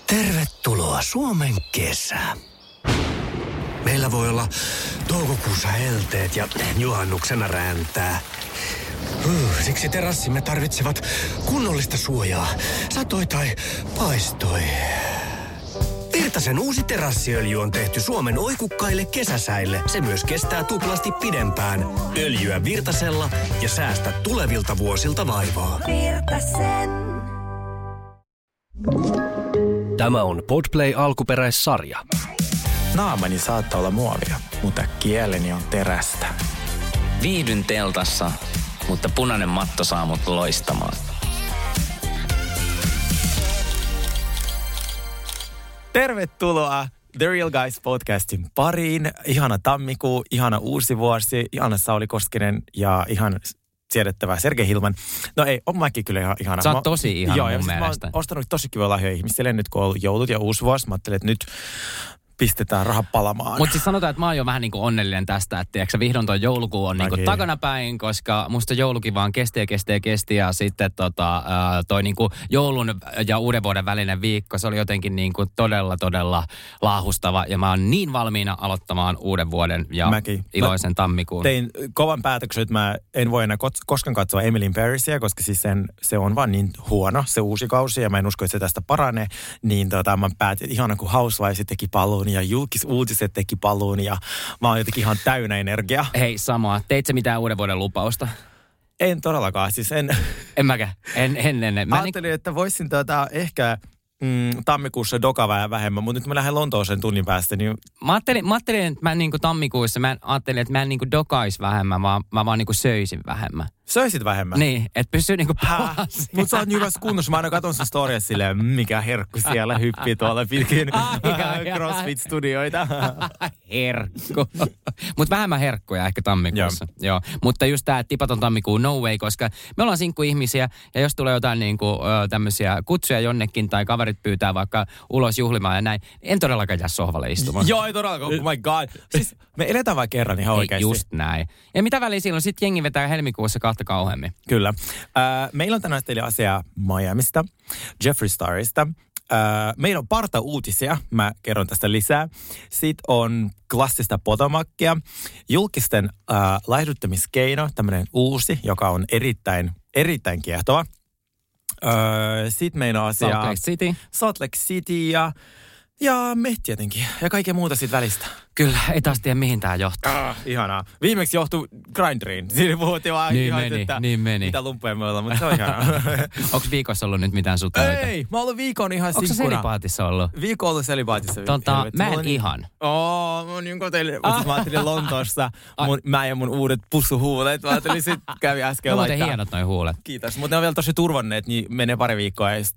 Tervetuloa Suomen kesään. Meillä voi olla toukokuussa helteet ja juhannuksena räntää. Siksi terassimme tarvitsevat kunnollista suojaa, satoi tai paistoi. Virtasen uusi terassiöljy on tehty Suomen oikukkaille kesäsäille. Se myös kestää tuplasti pidempään. Öljyä Virtasella ja säästä tulevilta vuosilta vaivaa. Virtasen. Tämä on Podplay alkuperäissarja. Naamani saattaa olla muovia, mutta kieleni on terästä. Viihdyn teltassa, mutta punainen matto saa mut loistamaan. Tervetuloa The Real Guys podcastin pariin. Ihana tammikuu, ihana uusi vuosi, ihana Sauli Koskinen ja ihan siedettävää Sergei Hilman. No ei, on mäkin kyllä ihan ihana. Sä oot tosi ihana mun mielestä. Mä oon ostanut tosi kivoja lahjoja ihmisille nyt, kun on ollut joulut ja uusi vuosi. Mä ajattelin, että nyt pistetään raha palamaan. Mutta siis sanotaan, että mä oon jo vähän niin kuin onnellinen tästä, että tiiäksä, vihdoin toi joulukuu on niin kuin takanapäin, koska musta joulukin vaan kesti ja sitten toi niin kuin joulun ja uuden vuoden välinen viikko, se oli jotenkin niin kuin todella laahustava ja mä oon niin valmiina aloittamaan uuden vuoden ja iloisen tammikuun. Tein kovan päätöksen, että mä en voi enää koskaan katsoa Emily in Parisia, koska siis se on vaan niin huono se uusi kausi ja mä en usko, että se tästä paranee, niin mä päätin, ihana kun Housewives teki paluun ja julkisuutiset teki paluun ja mä oon jotenkin ihan täynnä energiaa. Hei, samaa. Teit sä mitään uuden vuoden lupausta? En todellakaan, siis en. En mäkään. En. Mä ajattelin, että voisin ehkä tammikuussa dokaa vähemmän, mutta nyt mä lähden Lontooseen tunnin päästä. Niin Mä ajattelin, että mä niin kuin tammikuussa, mä ajattelin, että mä en niin kuin dokais vähemmän, mä vaan niin kuin söisin vähemmän. Söisit vähemmän? Niin, että pysyy niinku palassa. Mutta sä oot niin hyvässä kunnossa. Mä aina katon sun storia silleen, mikä herkku siellä hyppii tuolla pitkin CrossFit-studioita. Herkku. Mutta vähemmän herkkuja ehkä tammikuussa. Joo. Mutta just tää tipaton tammikuun no way, koska me ollaan sinkkuihmisiä ja jos tulee jotain niinku tämmöisiä kutsuja jonnekin tai kaverit pyytää vaikka ulos juhlimaan ja näin, en todellakaan jää sohvalle istumaan. Joo, ei todellakaan. Oh my god. Siis me eletään vaan kerran ihan oikeasti. Just näin. Ja mitä väliä silloin? Sitten jengi vetää helmikuussa kauheammin. Kyllä. Meillä on tänään teille asiaa Miamista, Jeffree Starista. Meillä on parta uutisia, mä kerron tästä lisää. Sitten on klassista Potomacia, julkisten laihduttamiskeino, tämmöinen uusi, joka on erittäin kiehtova. Sitten meillä on asiaa Salt Lake City ja me tietenkin. Ja kaikkea muuta siitä välistä. Kyllä, ei taas tiedä mihin tää johtaa. Ihanaa. Viimeksi johtui Grindriin. Siinä puhuttiin vaan niin meni. Mitä lumpuja me ollaan, mutta se on ihanaa. Onko viikossa ollut nyt mitään suteita? Ei, mä oon ollut viikon ihan sinkkuna. Onko sä selibaatissa ollut? Viikon ollut selibaatissa. Mä en ihan. Mä niin koteilin. Mä ajattelin Lontoossa mä ja mun uudet pussuhuulet. Mä ajattelin sit kävi äsken laittaa. No muuten hienot noi huulet. Kiitos. Mutta ne on vielä tosi turvanneet, niin menee pari viikkoa. Ja sit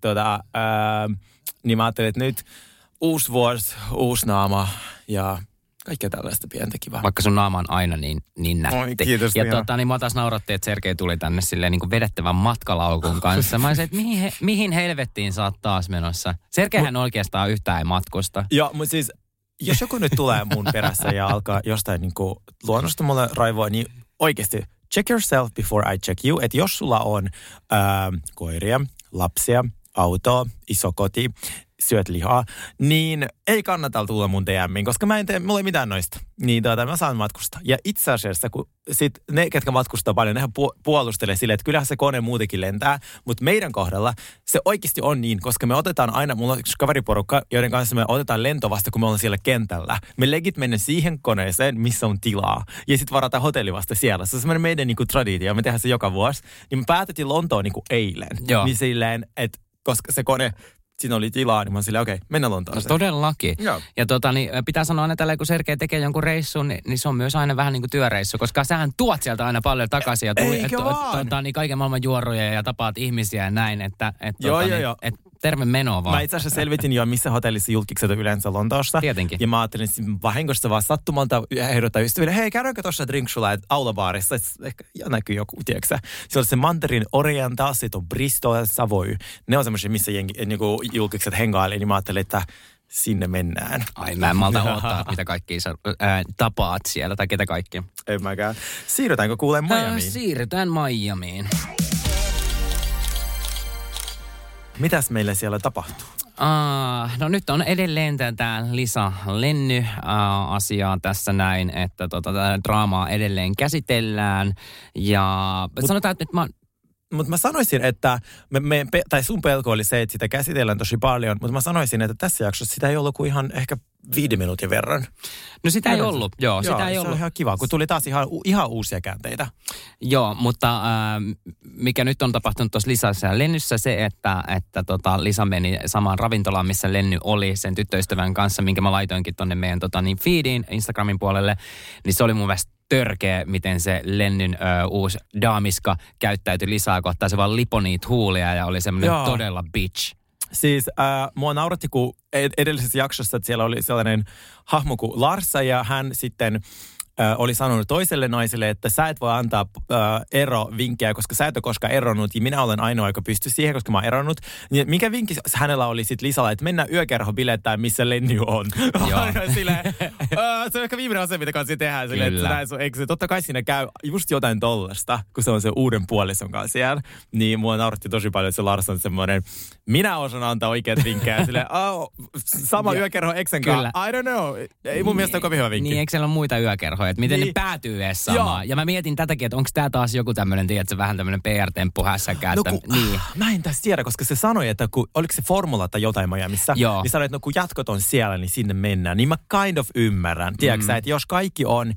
niin mä ajattelin, että nyt uusi vuosi, uusi naama ja kaikkea tällaista pientä kivaa. Vaikka sun naama on aina niin nätti. Oi, kiitos. Ja niin mua taas naurattiin, että Sergei tuli tänne silleen niin kuin vedettävän matkalaukun kanssa. Mä olisin, että mihin helvettiin sä oot taas menossa? Sergeihän oikeastaan yhtään ei matkusta. Joo, mutta siis jos joku nyt tulee mun perässä ja alkaa jostain niin kuin luonnosta mulle raivoa, niin oikeasti check yourself before I check you. Että jos sulla on koiria, lapsia, autoa, iso koti, syöt lihaa, niin ei kannata tulla mun DM:iin, koska mä en tee mulle mitään noista. Niin mä saan matkustaa. Ja itse asiassa, kun sit ne, ketkä matkustaa paljon, nehän puolustelee silleen, että kyllähän se kone muutenkin lentää, mutta meidän kohdalla se oikeasti on niin, koska me otetaan aina, mulla on yksi kaveriporukka, joiden kanssa me otetaan lento vasta, kun me ollaan siellä kentällä. Me legit mennään siihen koneeseen, missä on tilaa, ja sitten varataan hotelli vasta siellä. Se on semmoinen meidän niinku traditio, me tehdään se joka vuosi. Niin me päätettiin Lontoon niinku eilen. Joo. Niin silleen, että koska se kone siinä oli tilaa, niin mä oon silleen, okei, mennään Lontooseen. Todellakin. Joo. Ja pitää sanoa aina tällä, kun Sergei tekee jonkun reissun, niin se on myös aina vähän niin kuin työreissu, koska sähän tuot sieltä aina paljon takaisin ja niin kaiken maailman juoruja ja tapaat ihmisiä ja näin, että terve menoa vaan. Mä itse asiassa selvitin jo, missä hotellissa julkikset on yleensä Lontoossa. Tietenkin. Ja mä ajattelin vahingossa vaan sattumalta ehdottaa ystäville, hei, käydäänkö tuossa drinksulla aulabaarissa? Ehkä näkyy joku, tiedätkö? Se on se Mandarin Oriental, sit on Bristol ja Savoy. Ne on semmoisia, missä niinku julkikset hengailee, niin mä ajattelin, että sinne mennään. Ai, mä en malta odottaa, mitä kaikkia sä tapaat siellä, tai ketä kaikki. Ei mäkään. Siirrytäänkö kuulemaan Miamiin? Siirrytään Miamiin. Mitäs meillä siellä tapahtuu? No nyt on edelleen tätä Lisa Lenny-asiaa tässä näin, että tätä draamaa edelleen käsitellään. Ja sanotaan, että nyt Mutta mä sanoisin, että tai sun pelko oli se, että sitä käsitellään tosi paljon, mutta mä sanoisin, että tässä jaksossa sitä ei ollut kuin ihan ehkä 5 minuutin verran. No sitä ei ollut, joo. Sitä ei se ollut. on ihan kiva, kun tuli taas ihan uusia käänteitä. Joo, mutta mikä nyt on tapahtunut tuossa Lisassa ja Lennyssä se, että Lisa meni samaan ravintolaan, missä Lenny oli sen tyttöystävän kanssa, minkä mä laitoinkin tonne meidän feediin Instagramin puolelle, niin se oli mun mielestä törkeä, miten se Lennyn uusi daamiska käyttäytyi Lisaa kohtaan. Se vaan lipoi niitä huulia ja oli semmoinen todella bitch. Siis mua nauratti, kun edellisessä jaksossa, että siellä oli sellainen hahmo kuin Larsa ja hän sitten oli sanonut toiselle naiselle, että sä et voi antaa erovinkkejä, koska sä et ole koskaan eronnut ja minä olen ainoa, joka pystyy siihen, koska mä oon eronnut. Niin mikä vinkki hänellä oli sitten Lisalla, että mennään yökerhobilettäin, missä Lenny on? Silleen, se on ehkä viimeinen asia, mitä kanssa tehdään. Silleen, että totta kai siinä käy just jotain tollasta, kun se on se uuden puolison kanssa siellä. Niin mua nauratti tosi paljon, että se Lars on semmoinen, minä osaan antaa oikeat vinkkejä. Silleen, sama yökerho eksän kanssa. I don't know. Ei mun mielestä ole kovin hyvä vinkki. Niin, eikö siellä ole muita yökerhoja? Että miten ne päätyy edes samaan. Ja mä mietin tätäkin, että onko tää taas joku tämmöinen, tiedätkö, vähän tämmöinen PR-temppu hässäkään. Niin. Mä en tässä tiedä, koska se sanoi, että oliko se formula tai jotain Miamiissa, niin sanoi, että kun jatkot on siellä, niin sinne mennään. Niin mä kind of ymmärrän. Tiedätkö sä, että jos kaikki on,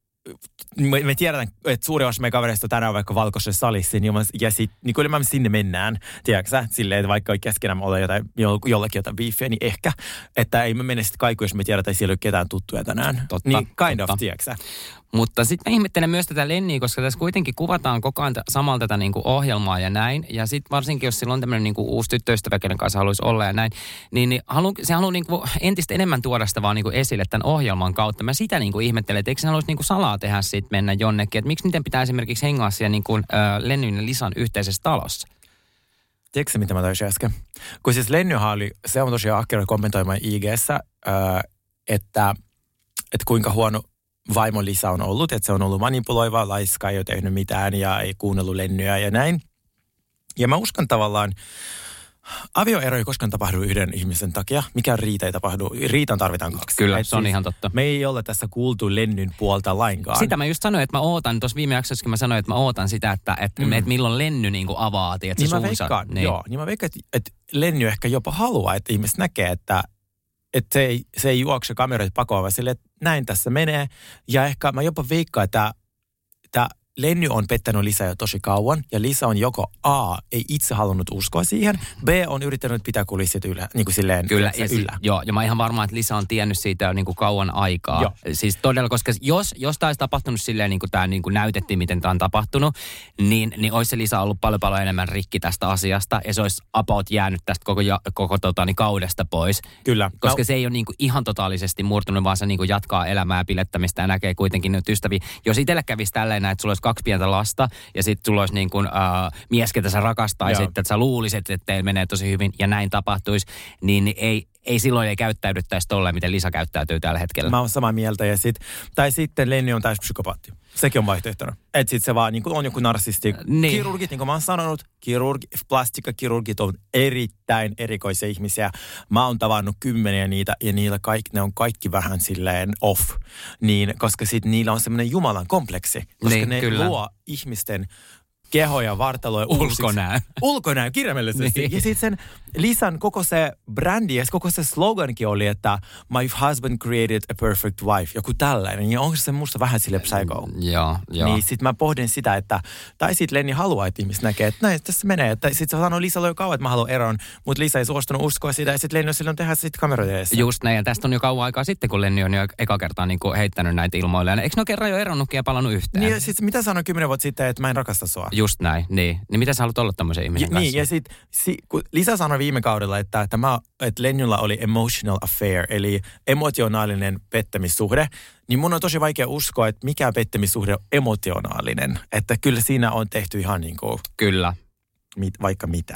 me tiedetään, että suuri osa meidän kavereista tänään vaikka valkoisessa salissa, ja sitten niin kyllä sinne mennään, tiedätkö sä, silleen, että vaikka keskenään ole jollakin jotain beefiä, niin ehkä, että ei me mene sitten kaikki, jos me tiedetään, että siellä ei ole ketään tuttuja tänään. Totta, niin kind of, tiedätkö sä. Mutta sitten mä ihmettelen myös tätä Lenniä, koska tässä kuitenkin kuvataan koko ajan samalla tätä niinku ohjelmaa ja näin. Ja sitten varsinkin, jos sillä on tämmöinen niinku uusi tyttöystävä, kenen kanssa haluaisi olla ja näin, niin se haluaa niinku entistä enemmän tuoda sitä vaan niinku esille tämän ohjelman kautta. Mä sitä niinku ihmettelen, että eikö se haluaisi niinku salaa tehdä siitä mennä jonnekin. Että miksi miten pitää esimerkiksi hengaa siellä niinku, Lennyn ja Lisan yhteisessä talossa? Tiedätkö mitä mä toisin äsken? Kun siis Lennyhan oli, se on tosiaan ahkera kommentoimaan IG:ssä, että kuinka huono vaimo Lisa on ollut, että se on ollut manipuloiva, laiska, ei ole tehnyt mitään ja ei kuunnellut Lennyä ja näin. Ja mä uskon tavallaan, avioero ei koskaan tapahdu yhden ihmisen takia. Mikään riita ei tapahdu. Riitan tarvitaan 2. Kyllä, se on ihan totta. Me ei ole tässä kuultu Lennyn puolta lainkaan. Sitä mä just sanoin, että mä ootan, tuossa viime jaksossakin mä sanoin, että mä ootan sitä, että milloin Lenny niinku avaa, tiedätkö, niin suunsa. Niin mä veikkaan, että Lenny ehkä jopa haluaa, että ihmiset näkee, että se ei juokse kameroita pakoon, vaan silleen, että näin tässä menee. Ja ehkä mä jopa veikkaan, että Lenny on pettänyt Lisää jo tosi kauan, ja Lisa on joko A, ei itse halunnut uskoa siihen, B, on yrittänyt pitää kulissit yllä, niin kuin silleen kyllä, yllä. Joo, ja mä ihan varmaan, että Lisa on tiennyt siitä jo niin kuin kauan aikaa. Joo. Siis todella, koska jos tämä olisi tapahtunut silleen, niin kuin tämä niin kuin näytettiin, miten tämä on tapahtunut, niin olisi se Lisa ollut paljon enemmän rikki tästä asiasta, ja se olisi about jäänyt tästä koko kaudesta pois. Kyllä. Koska se ei ole niin kuin ihan totaalisesti murtunut, vaan se niin kuin jatkaa elämää ja pilettämistä ja näkee kuitenkin nyt ystäviä. Jos itsellä kävisi tälleen, että sulla olisi 2 pientä lasta ja sitten sulla olisi niin kuin mies, ketä sä rakastaisit, että sä luulisit, että teillä menee tosi hyvin ja näin tapahtuisi, niin ei silloin käyttäydyttäisi tolleen, miten Lisa käyttäytyy tällä hetkellä. Mä oon samaa mieltä tai sitten Lenny on täys psykopaatti. Sekin on vaihtoehtona. Että sitten se vaan niin kuin on joku narsisti. Niin. Kirurgit, niin kuin mä oon sanonut, plastikkakirurgit on erittäin erikoisia ihmisiä. Mä oon tavannut 10 niitä ja ne on kaikki vähän silleen off. Niin, koska sitten niillä on semmoinen Jumalan kompleksi. Koska niin, ne luo ihmisten kehoja, vartaloja, ulkonäön kirjaimellisesti. Niin. Ja sitten sen Lisan koko se brändi ja koko se slogankin oli, että my husband created a perfect wife. Joku tällainen. Ja onko se musta vähän sille psycho? Joo. Niin sitten mä pohdin sitä, että tai sitten Lenny haluaa, että ihmiset näkee, että näin tässä menee. Sitten se sanoi Lisalle jo kauan, että mä haluan eron, mutta Lisa ei suostunut uskoa sitä ja sitten Lenny on silloin tehdä sitten kameroita edessä. Just näin, ja tästä on jo kauan aikaa sitten, kun Lenny on jo eka kertaa niin kuin heittänyt näitä ilmoille. Eikö ne ole kerran jo eronnutkin ja palannut yhteen? Niin ja sitten mitä sanoin 10 vuotta sitten, että mä en rakasta sua? Just näin, niin. Niin mitä sä haluat olla tämmöisen ihmisen kanssa? Niin, ja sitten kun Lisa sanoi viime kaudella, että Lennyllä oli emotional affair, eli emotionaalinen pettämissuhde, niin mun on tosi vaikea uskoa, että mikään pettämissuhde on emotionaalinen. Että kyllä siinä on tehty ihan niin kuin... Kyllä. Vaikka mitä.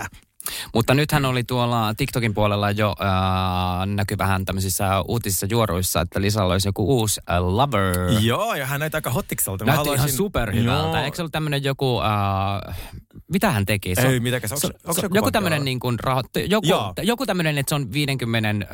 Mutta nythän oli tuolla TikTokin puolella jo näkyy vähän tämmöisissä uutisissa juoruissa, että Lisalla olisi joku uusi lover. Joo, ja hän näytti aika hottikselta. Näytti ihan superhyvältä. Eikö se ollut tämmöinen joku, mitä hän teki? Ei, mitäkäs, onko se joku tämmöinen niin kuin joku tämmöinen, että se on 50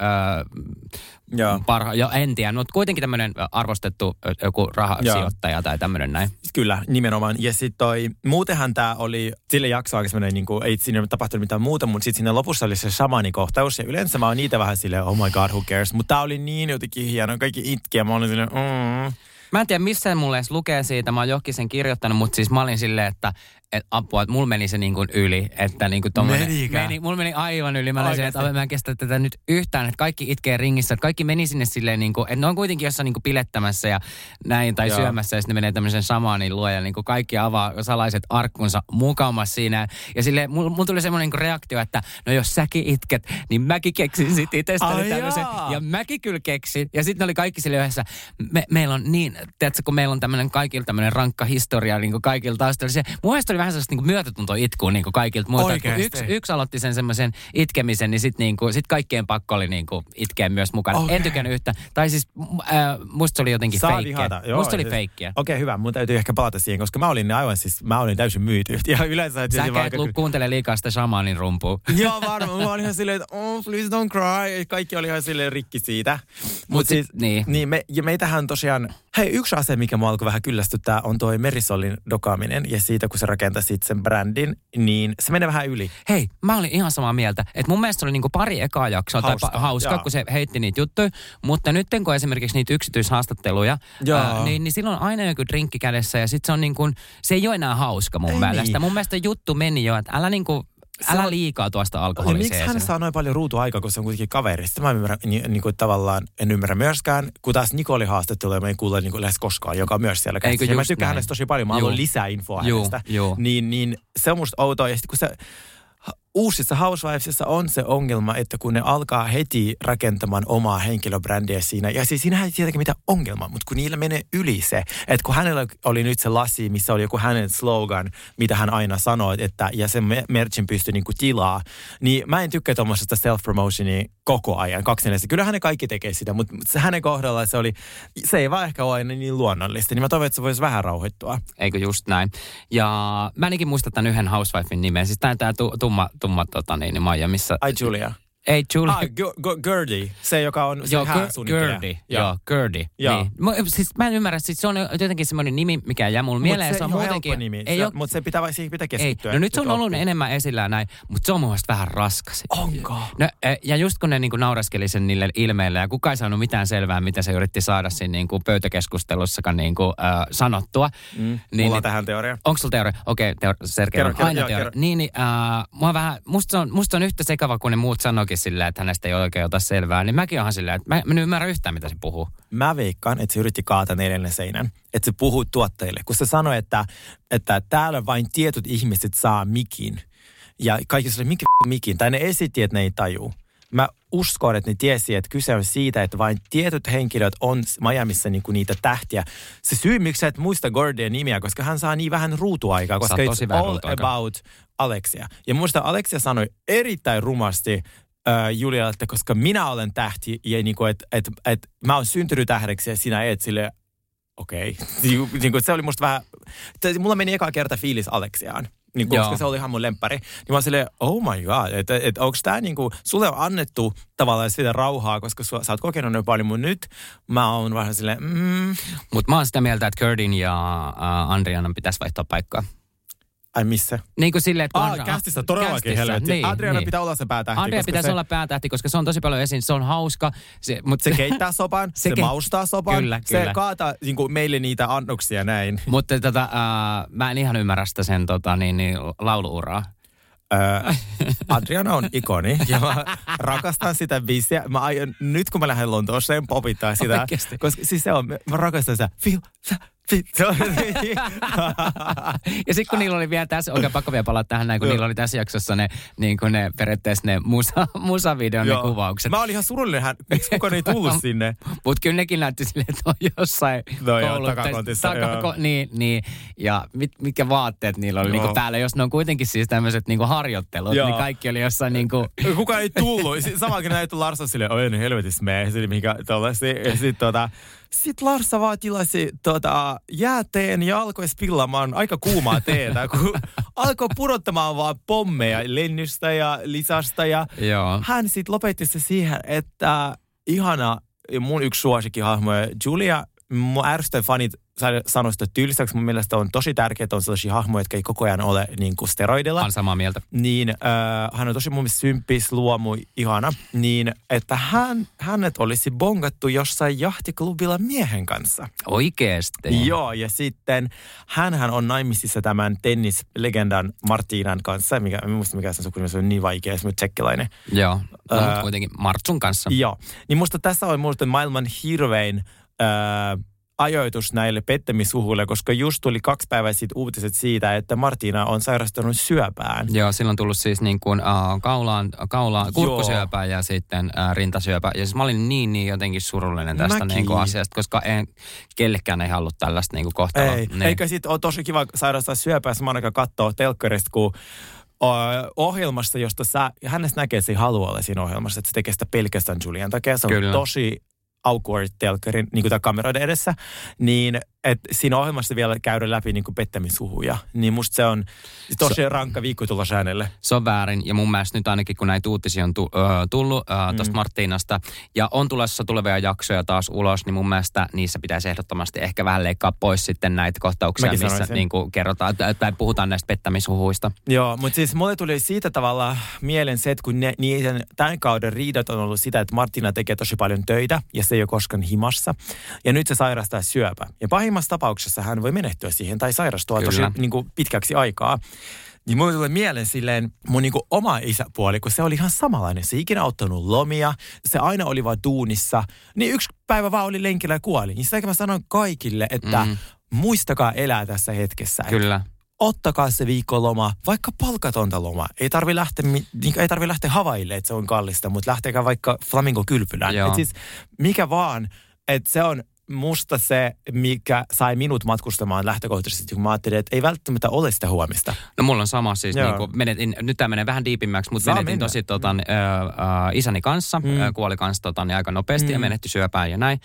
en tiedä, mutta kuitenkin tämmöinen arvostettu joku rahasijoittaja tai tämmöinen näin. Kyllä, nimenomaan. Ja sitten muutenhan tämä oli, sille jaksoa aika semmoinen, niin kuin, ei siinä tapahtunut mitään muuta, mutta sitten siinä lopussa oli se shamanikohtaus. Ja yleensä mä oon niitä vähän silleen, oh my god, who cares. Mutta tää oli niin jotenkin hieno, kaikki itki ja mä olin silleen, Mä en tiedä, missä mulle edes lukee siitä. Mä oon johonkin sen kirjoittanut, mutta siis mä olin silleen, että apua, että mulla meni se niin kuin yli. Että niin kuin mulla meni aivan yli. Mä olin silleen, että mä en kestä tätä nyt yhtään, että kaikki itkee ringissä. Että kaikki meni sinne silleen, niin kuin, että ne on kuitenkin jossain niin kuin pilettämässä ja näin tai syömässä. Ja sitten ne menee tämmöisen samaanin luo ja niin kuin kaikki avaa salaiset arkkunsa mukamas siinä. Ja silleen, mulla tuli semmoinen niin kuin reaktio, että no jos säkin itket, niin mäkin keksin sit itsestäni tämmöisen. Ja mäkin kyllä keksin. Ja sitten oli kaikki sille yhdessä. Meillä on niin, tiedätkö, kun meillä on tämmöinen kaikilla tämmöinen rankka historia niin kuin kaikilla taas. Mun mielestä oli vähän sellaista niin kuin myötätuntoa itkuun niin kuin kaikilta muilta. Yksi aloitti sen semmoisen itkemisen, niin sitten niin sit kaikkien pakko oli niin kuin itkeä myös mukana. Okay. En tykännyt yhtä. Tai siis musta se oli jotenkin feikkiä. Musta se oli feikkiä. Okei, hyvä. Mun täytyy ehkä palata siihen, koska mä olin täysin myyty. Ja yleensä... Sä kuuntele liikaa sitä shamanin rumpua. Joo, varmaan. Mä olin ihan silleen, että please don't cry. Kaikki oli ihan silleen rikki siitä. Mutta siis, niin meitähän tosiaan... Hei, yksi asia, mikä mua alkoi vähän kyllästyttää, on toi Merisolin dokaaminen. Ja siitä, kun se rakentaa sen brändin, niin se menee vähän yli. Hei, mä olin ihan samaa mieltä. Että mun mielestä se oli niinku pari ekaa jaksoa hauska kun se heitti niitä juttuja. Mutta nyt kun esimerkiksi niitä yksityishaastatteluja, niin silloin aina joku drinkki kädessä. Ja sit se on niinku, se ei ole enää hauska mun mielestä. Niin. Mun mielestä juttu meni jo, että älä liikaa tuosta alkoholisia. Miksi hän saa noin paljon ruutuaikaa, kun se on kuitenkin kaveri? Sitten mä tavallaan en ymmärrä myöskään, kun taas Nikoli haastatteluja mä en kuule lähes koskaan, joka on myös siellä käsissä. Mä tykkään hänestä tosi paljon, mä haluan lisää infoa hänestä. Niin se on musta outoa. Ja sitten kun se uusissa Housewivesissa on se ongelma, että kun ne alkaa heti rakentamaan omaa henkilöbrändiä siinä, ja siis siinähän ei tietenkin mitään ongelmaa, mutta kun niillä menee yli se, että kun hänellä oli nyt se lasi, missä oli joku hänen slogan, mitä hän aina sanoi, että ja sen merchin pystyi niinku tilaa, niin mä en tykkää tuommoisesta self-promotionia koko ajan, 24. Kyllähän ne kaikki tekee sitä, mutta hänen kohdalla se ei vaan ehkä ole aina niin luonnollista, niin mä toivon, että se voisi vähän rauhoittua. Eikö just näin? Ja mä ainakin muistan tämän yhden Housewifen nimen, siis tää tumma Maija, missä... Ai Julia. Ei Julia. Gertie. Se, joka on se Gertie. Gertie. Niin. Siis mä en ymmärrä, siis se on jotenkin semmoinen nimi, mikä jää mulle mieleen. Se on muutenkin... nimi. Mutta se pitää keskittyä. No nyt se on ollut enemmän esillä näin, mutta se on mun mielestä vähän raskas. Onko? No, ja just kun ne niin kuin nauraskeli sen niille ilmeille ja kukaan ei saanut mitään selvää, mitä se yritti saada siinä niin kuin pöytäkeskustelussakaan niin kuin, sanottua. Mulla on tähän teoria. Onko sulla teoria? Okei, Sergei on aina teoria. Musta on yhtä sekava, kun ne muut sanoikin silleen, että hänestä ei oikein ota selvää, niin mäkin onhan silleen, että mä en ymmärrä yhtään, mitä se puhuu. Mä veikkaan, että se yritti kaataa neljännen seinän. Että se puhuu tuottajille. Kun se sanoi, että täällä vain tietyt ihmiset saa mikin. Ja kaikki sanoi, mikin. Tai ne esitti, että ne ei tajuu. Mä uskon, että ne tiesi, että kyse on siitä, että vain tietyt henkilöt on Miamiissa niinku niitä tähtiä. Se syy, miksi sä et muista Gordien nimiä, koska hän saa niin vähän ruutuaikaa, koska it's all about Alexia. Ja muista Alexia sanoi erittäin rumasti Julialle, että koska minä olen tähti ja niinku, että mä oon syntynyt tähdeksi ja sinä et sille, okei. Niinku, se oli musta vähän, mulla meni eka kerta fiilis Alexiaan. Niin, koska se oli ihan mun lemppari. Niin mä oon silleen, oh my god, että onko tää niinku, sulle on annettu tavallaan sitä rauhaa, koska sä oot kokenut noin paljon, mutta nyt mä oon vähän silleen, Mutta mä oon sitä mieltä, että Kurdin ja Andrianan pitäisi vaihtaa paikkaa. Ai missä? Niin kuin silleen, että... Kästissä todellakin helvetti. Niin, Adriana pitää olla se päätähti. Adriana pitäisi olla päätähti, koska se on tosi paljon esiin. Se on hauska. Se keittää sopan, se maustaa sopan. Kyllä. Se kaataa niin kuin meille niitä annoksia näin. Mutta mä en ihan ymmärrä sitä sen lauluuraa. Adriana on ikoni ja mä rakastan sitä biisiä. Mä aion, nyt kun mä lähden Lontooseen popittaa sitä, koska siis se on, mä rakastan sitä Ja sitten kun niillä oli vielä tässä, pakko vielä palata tähän näin, kun niillä oli tässä jaksossa ne periaatteessa ne musavideon ne kuvaukset. Mä olin ihan surullinen, miksi kukaan ei tullut sinne? Mutta kyllä nekin näytti silleen, että on jossain takakontissa. Niin. Ja mitkä vaatteet niillä oli niinku päällä, jos ne on kuitenkin siis tämmöiset niinku harjoittelut, niin kaikki oli jossain niinku... Kukaan ei tullut. Samakin näytti Larsa silleen, oi ne helvetis mee. Sitten Larsa vaan tilasi jääteen ja alkoi spillaamaan aika kuumaa teetä, kun alkoi pudottamaan vaan pommeja lennystä ja lisasta. Ja hän sitten lopetti se siihen, että ihana, mun yksi suosikkihahmoja, Julia, mun ärsyttävät fanit sanoi sitä tylsäksi. Mun mielestä on tosi tärkeää, että on sellaisia hahmoja, jotka ei koko ajan ole niin kuin steroidilla. Olen samaa mieltä. Niin hän on tosi mun mielestä symppis, luomu, ihana. Niin, että hänet olisi bongattu jossain jahtiklubilla miehen kanssa. Oikeesti? Joo, ja sitten hänhän on naimisissa tämän tennislegendan Martinan kanssa. Mikä sen sukunimi on niin vaikea, se on tsekkilainen. Joo, mutta kuitenkin Martsun kanssa. Joo, niin musta tässä on musta maailman hirvein... ajoitus näille pettämisuhuille, koska just tuli 2 päivää sitten uutiset siitä, että Martina on sairastunut syöpään. Joo, silloin on tullut siis niin kuin kaulaan kurkkusyöpää ja sitten rintasyöpää. Ja siis mä olin niin jotenkin surullinen tästä niin kuin asiasta, koska kellekään ei halua tällaista niin kuin kohtaloa. Ei, niin. Eikä sitten ole tosi kiva sairastaa syöpää, mä ainakaan katsoo telkkarista, kun ohjelmasta, josta hänestä näkee, että se haluaa olla siinä ohjelmassa, että se tekee sitä pelkästään Julian takia. Se on tosi awkward telkkarin, niin kuin kameroiden edessä, niin että siinä ohjelmassa vielä käydä läpi niin kuin pettämisuhuja. Niin musta se on tosi rankka viikko tulla äänelle. Se on väärin, ja mun mielestä nyt ainakin, kun näitä uutisia on tullut tuosta Martinasta, ja on tulossa tulevia jaksoja taas ulos, niin mun mielestä niissä pitäisi ehdottomasti ehkä vähän leikkaa pois sitten näitä kohtauksia, missä niin kuin kerrotaan, tai puhutaan näistä pettämishuhuista. Joo, mutta siis mulle tuli siitä tavalla mieleen se, että kun niiden tämän kauden riidat on ollut sitä, että Martina tekee tosi paljon töitä, ja se ei ole koskaan himassa, ja nyt se sairastaa syöpää. Ja pahimmassa tapauksessa hän voi menehtyä siihen tai sairastua tosi niin kuin pitkäksi aikaa. Niin mulle tulee mieleen silleen mun niin kuin oma isäpuoli, kun se oli ihan samanlainen. Se ei ikinä ottanut lomia, se aina oli vaan duunissa. Niin 1 päivä vaan oli lenkillä ja kuoli. Niin sitä mä sanoin kaikille, että muistakaa elää tässä hetkessä. Kyllä. Ottakaa se viikkoloma, vaikka palkatonta loma. Ei tarvi lähteä Havaille, että se on kallista, mutta lähtekää vaikka Flamingo-kylpylään. Et siis mikä vaan, että se on musta se, mikä sai minut matkustamaan lähtökohtaisesti, kun mä ajattelin, että ei välttämättä ole sitä huomista. No mulla on sama siis, nyt tämä menee vähän diipimmäksi, mutta menetin tosi isäni kanssa, kuoli kanssa aika nopeasti ja menehtyi syöpään ja näin.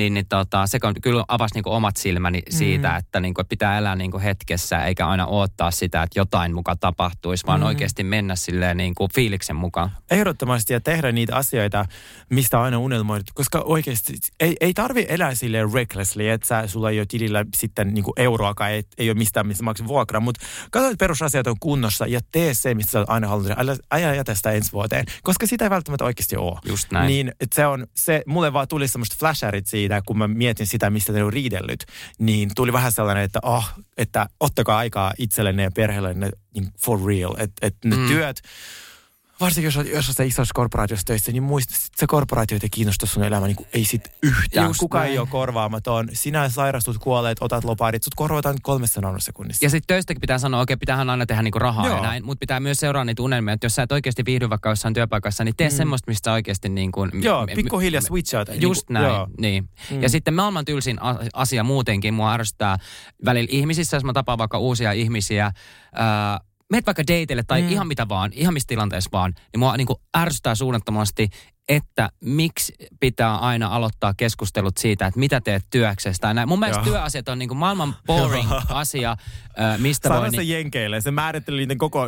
Se kyllä avasi niin kuin omat silmäni siitä, että niin kuin pitää elää niin kuin hetkessä, eikä aina odottaa sitä, että jotain mukaan tapahtuisi, vaan oikeasti mennä silleen niin kuin fiiliksen mukaan. Ehdottomasti ja tehdä niitä asioita, mistä on aina unelmoidut, koska oikeasti ei tarvi elää recklessly, että sulla ei ole tilillä sitten niinku euroakaan, ei ole mistään, missä maksaa vuokraa, mutta katso, että perusasiat on kunnossa ja tee se, mistä sä aina haluat, älä jätä sitä ensi vuoteen, koska sitä ei välttämättä oikeasti ole. Just näin. Niin, että mulle vaan tuli semmoista flasharit siitä, kun mä mietin sitä, mistä ne on riidellyt, niin tuli vähän sellainen, että ottakaa aikaa itsellenne ja perheellenne for real, että ne työt, varsinkin jos on se isossa korporaatiossa töissä, niin muista, että se korporaatio ei kiinnosta sun elämä, niin ei sit yhtään. Kukaan ei ole korvaamaton. Sinä sairastut, kuoleet, otat loparit, sut korvataan 3 nanosekunnissa. Ja sitten töistäkin pitää sanoa, pitäähän aina tehdä niinku rahaa ja näin, mutta pitää myös seuraa niitä unelmia, että jos sä et oikeasti viihdy vaikka jossain työpaikassa, niin tee semmoista, mistä oikeasti niin kuin... Joo, pikkuhiljaa switch out. Just näin, niin. Ja sitten maailman tylsin asia muutenkin, mua ärsyttää välillä ihmisissä, jos mä tapaan vaikka uusia ihmisiä, meet vaikka dateille tai ihan mitä vaan, ihan missä tilanteessa vaan, niin mua niin kuin ärsyttää suunnattomasti, että miksi pitää aina aloittaa keskustelut siitä, että mitä teet työksessä tai näin. Mun mielestä työasiat on niin kuin maailman boring asia, mistä voi... Sano se jenkeille, se määrittelee niiden koko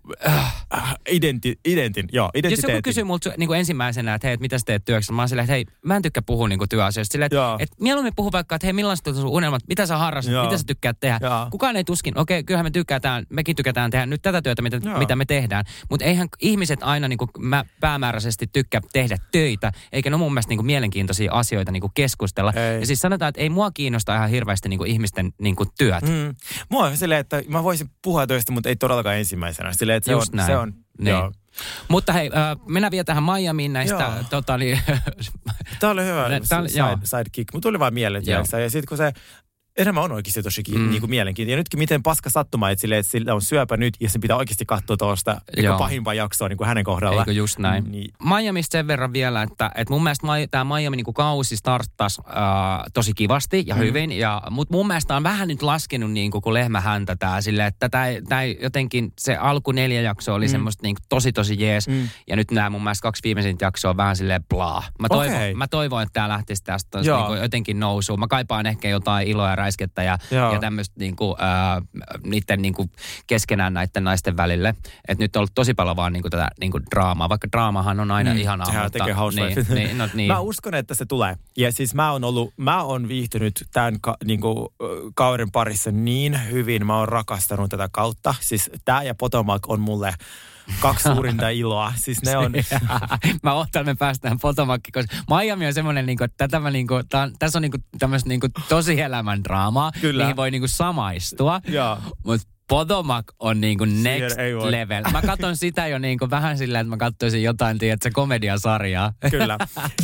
identiteetin. Jos joku kysyy multa niin kuin ensimmäisenä, että hei, että mitä sä teet työksessä, mä oon silleen, että hei, mä en tykkää puhua niin kuin työasioista. Silleen, että mieluummin puhu vaikka, että hei, millaiset on sun unelmat, mitä sä harrastat, mitä sä tykkäät tehdä. Kukaan ei tuskin, kyllähän mekin tykätään tehdä nyt tätä työtä, mitä me tehdään. Mutta eihän ihmiset aina niin kuin päämääräisesti tykkää tehdä töitä, eikä ne mun mielestä niin kuin mielenkiintoisia asioita niin kuin keskustella. Ei. Ja siis sanotaan, että ei mua kiinnosta ihan hirveästi niin kuin ihmisten niin kuin työt. Mua on silleen, että mä voisin puhua töistä, mutta ei todellakaan ensimmäisenä. Silleen, että se on niin. Joo. Mutta hei, mennään vielä tähän Miamiin näistä. Tämä oli hyvä sidekick. Mut tuli vaan mieleen. Ja sitten kun se enemmän on oikeasti tosi niinku mielenkiintoinen. Ja nytkin miten paska sattuma, että sillä on syöpä nyt ja se pitää oikeasti katsoa tuosta pahimpaa jaksoa niin kuin hänen kohdalla. Eikö just näin. Niin. Miamista sen verran vielä, että mun mielestä tämä Miami niin kuin kausi starttasi tosi kivasti ja hyvin. Mutta mun mielestä on vähän nyt laskenut niin kuin lehmä häntä tää silleen, että tää jotenkin se alku 4 jaksoa oli semmoista niin kuin tosi jees. Ja nyt nämä mun mielestä 2 viimeisintä jaksoa on vähän silleen blaa. Mä toivon, että tää lähtisi tästä niin kuin jotenkin nousuun. Mä kaipaan ehkä jotain iloa ja räiskettä ja tämmöistä niinku, niiden niinku keskenään näiden naisten välille. Että nyt on ollut tosi paljon vaan niinku tätä niinku draamaa, vaikka draamahan on aina ihanaa. Sehän tekee Housewife. Niin. Mä uskon, että se tulee. Ja siis mä oon viihtynyt tämän kauden parissa niin hyvin. Mä oon rakastanut tätä kautta. Siis tää ja Potomac on mulle 2 suurinta iloa. Siis ne on... Mä otan, että me päästään Potomackiin, koska Miami on semmoinen, että tässä on tämmöistä tosi elämän draamaa, mihin voi samaistua. Mutta Potomac on next level. Mä katson sitä jo vähän sillä, että mä katsoisin jotain, tiedätkö, komediasarjaa. Kyllä.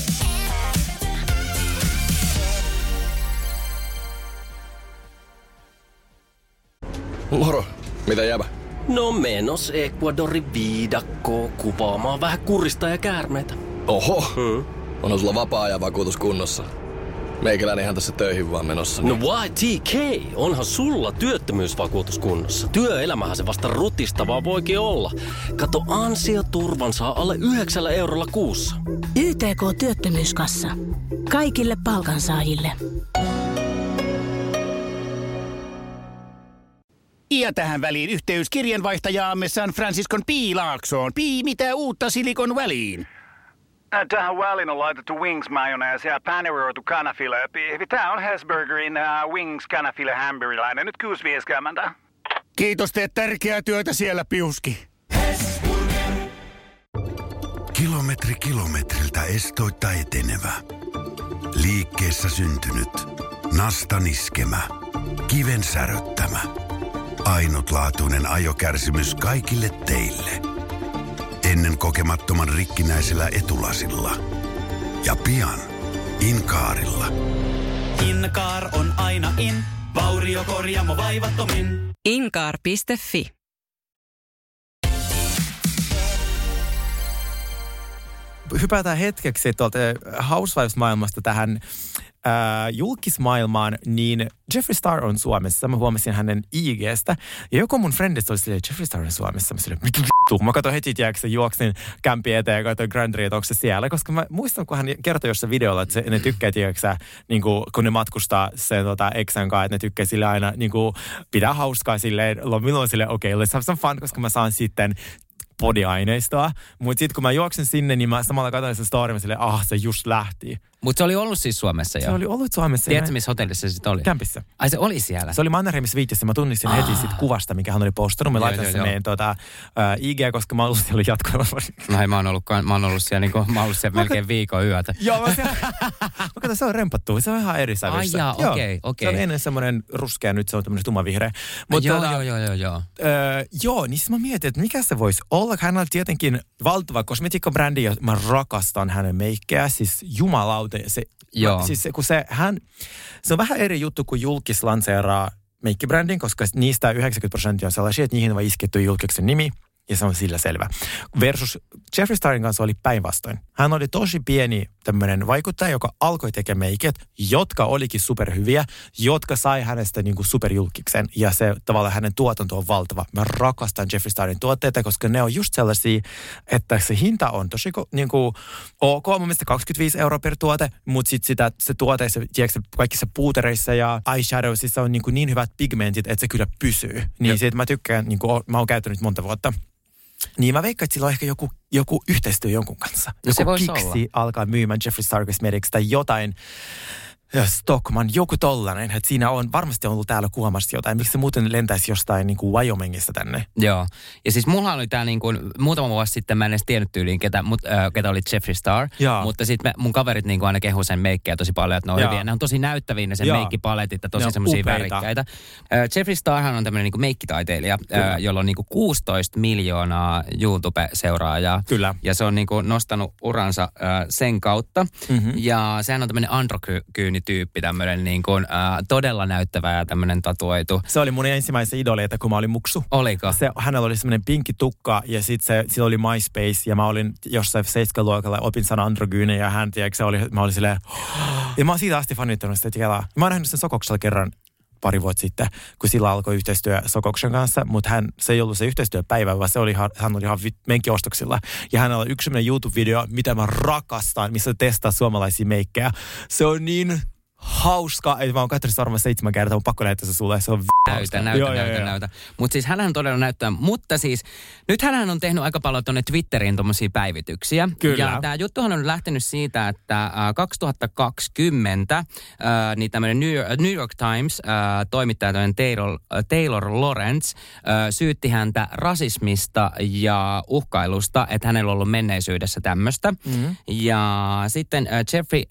Moro, mitä jäbä? No menos Ecuadorin viidakkoon kuvaamaan vähän kurista ja käärmeitä. Oho, onhan sulla vapaa-ajan vakuutus kunnossa. Meikäläinen ihan tässä töihin vaan menossa. No YTK, onhan sulla työttömyysvakuutus kunnossa. Työelämähän se vasta rutistavaa voikin olla. Kato, ansioturvan saa alle 9 eurolla kuussa. YTK Työttömyyskassa. Kaikille palkansaajille. Ja tähän väliin yhteys kirjanvaihtajaamme San Franciscon P. Laaksoon. Mitä uutta Silicon Valleyin? Tähän väliin on laitettu wings mayonnaise ja paneroitu kanafila. Tämä on Hesburgerin wings kanafila hamburilainen. Nyt 6.50. Kiitos, teet tärkeää työtä siellä, Piuski. Kilometri kilometriltä estoitta etenevä. Liikkeessä syntynyt. Nasta niskemä. Kiven säröttämä. Ainutlaatuinen ajokärsimys kaikille teille. Ennen kokemattoman rikkinäisellä etulasilla. Ja pian Inkaarilla. Inkaar on aina in. Vauriokorjaamo vaivattomin. Inkaar.fi. Hypätään hetkeksi tuolta Housewives-maailmasta tähän julkismaailmaan, niin Jeffree Star on Suomessa. Mä huomasin hänen IG:stä. Ja joku mun friendista oli silleen, Jeffree Star on Suomessa. Mä silleen, mitä vittu? Mä katsoin heti, juoksin kämpi eteen ja katsoin Grandria, että onko se siellä. Koska mä muistan, kun hän kertoi jossain videolla, että ne tykkää, niin kun ne matkustaa sen eksän kanssa, että ne tykkää sille aina niin kuin, pitää hauskaa silleen. Milloin silleen, okei, let's have some fun, koska mä saan sitten podiaineistoa. Mutta sitten kun mä juoksin sinne, niin mä samalla katsoin sen story, mä silleen, se just lähti. Mutta se oli ollut siis Suomessa jo? Se oli ollut Suomessa. Tiedätkö, missä hotellissa se sitten oli? Kämpissä. Ai se oli siellä? Se oli Mannerheimissa Viitissä. Mä tunnistin heti siitä kuvasta, mikä hän oli postannut. Mä laitoin sen meidän IG, koska mä ollut siellä jatkuvasti. No mä oon ollut siellä, mä ollut siellä melkein viikon yötä. Joo, mä katsoin, se on rempattu. Se on ihan eri sävyssä. Ai okei. Se on ennen semmoinen ruskea, nyt se on tämmöinen tummanvihreä. Joo, niin siis mä mietin, että mikä se voisi olla. Hän on tietenkin valtava kosmetiikkabrändi, ja mä rakastan hänen meikkejä. Siis jumalauta. Se on vähän eri juttu kuin julkis lanseeraa meikkibrändin, koska niistä 90% on sellaisia, että niihin on isketty julkiksen nimi, ja se on sillä selvä. Versus Jeffree Starin kanssa oli päinvastoin. Hän oli tosi pieni tämmöinen vaikuttaja, joka alkoi tekemään meiket, jotka olikin superhyviä, jotka sai hänestä niin kuin superjulkiksen. Ja se tavallaan hänen tuotanto on valtava. Mä rakastan Jeffree Starin tuotteita, koska ne on just sellaisia, että se hinta on tosi niin kuin ok, mun mielestä 25 € per tuote, mutta sitten se tuote, kaikissa puutereissa ja eyeshadowsissa on niin hyvät pigmentit, että se kyllä pysyy. Niin siitä mä tykkään, niin kuin, mä oon käyttänyt monta vuotta. Niin mä veikkaan, että sillä on ehkä joku yhteistyö jonkun kanssa. No se voisi Kiksi olla. Alkaa myymään Jeffree Star Cosmetics tai jotain. Stockman, joku tollainen. Että siinä on varmasti ollut täällä kuvaamassa jotain. Miksi se muuten lentäisi jostain niin kuin Wyomingista tänne? Joo. Ja siis mulla oli tää niin kuin, muutama vuosi sitten mä en edes tiennyt tyyliin, ketä oli Jeffree Star. Jaa. Mutta sitten mun kaverit niin kuin aina kehu sen meikkejä tosi paljon, että ne on hyviä. Ne on tosi näyttäviä ne sen meikkipaletit ja tosi semmosia värikkäitä. Jeffree Starhan on tämmöinen niin kuin meikkitaiteilija, jolla on niin kuin 16 miljoonaa YouTube-seuraajaa. Kyllä. Ja se on niin kuin nostanut uransa sen kautta. Mm-hmm. Ja sehän on tämmöinen androkyyni tyyppi, tämmöinen niin kuin, todella näyttävä ja tämmöinen tatuoitu. Se oli mun ensimmäisiä idoleita, kun mä olin muksu. Oliko? Hänellä oli semmoinen pinkki tukka ja sitten sillä oli MySpace ja mä olin jossain 7-luokalla, opin sana androgyne ja hän, mä olin silleen, ja mä oon siitä asti fanittanut sitä kelaa. Mä oon nähnyt sen Sokoksella kerran pari vuotta sitten, kun sillä alkoi yhteistyö Sokoksen kanssa, mutta se ei ollut se yhteistyöpäivä, vaan hän oli ihan menkkiostoksilla. Ja hänellä on yksi sellainen YouTube-video, mitä mä rakastan, missä testaa suomalaisia meikkejä. Se on niin hauska, että mä oon katsonut varmaan 7 kertaa, mun pakko näyttää se sulle, se on Näytä. Mutta siis hänhän todella näyttää, mutta siis nyt hänhän on tehnyt aika paljon tuonne Twitteriin tommosia päivityksiä. Kyllä. Ja tää juttuhan on lähtenyt siitä, että 2020 niin tämmöinen New York Times toimittaja Taylor Lorenz syytti häntä rasismista ja uhkailusta, että hänellä on ollut menneisyydessä tämmöistä. Mm-hmm. Ja sitten Jeffrey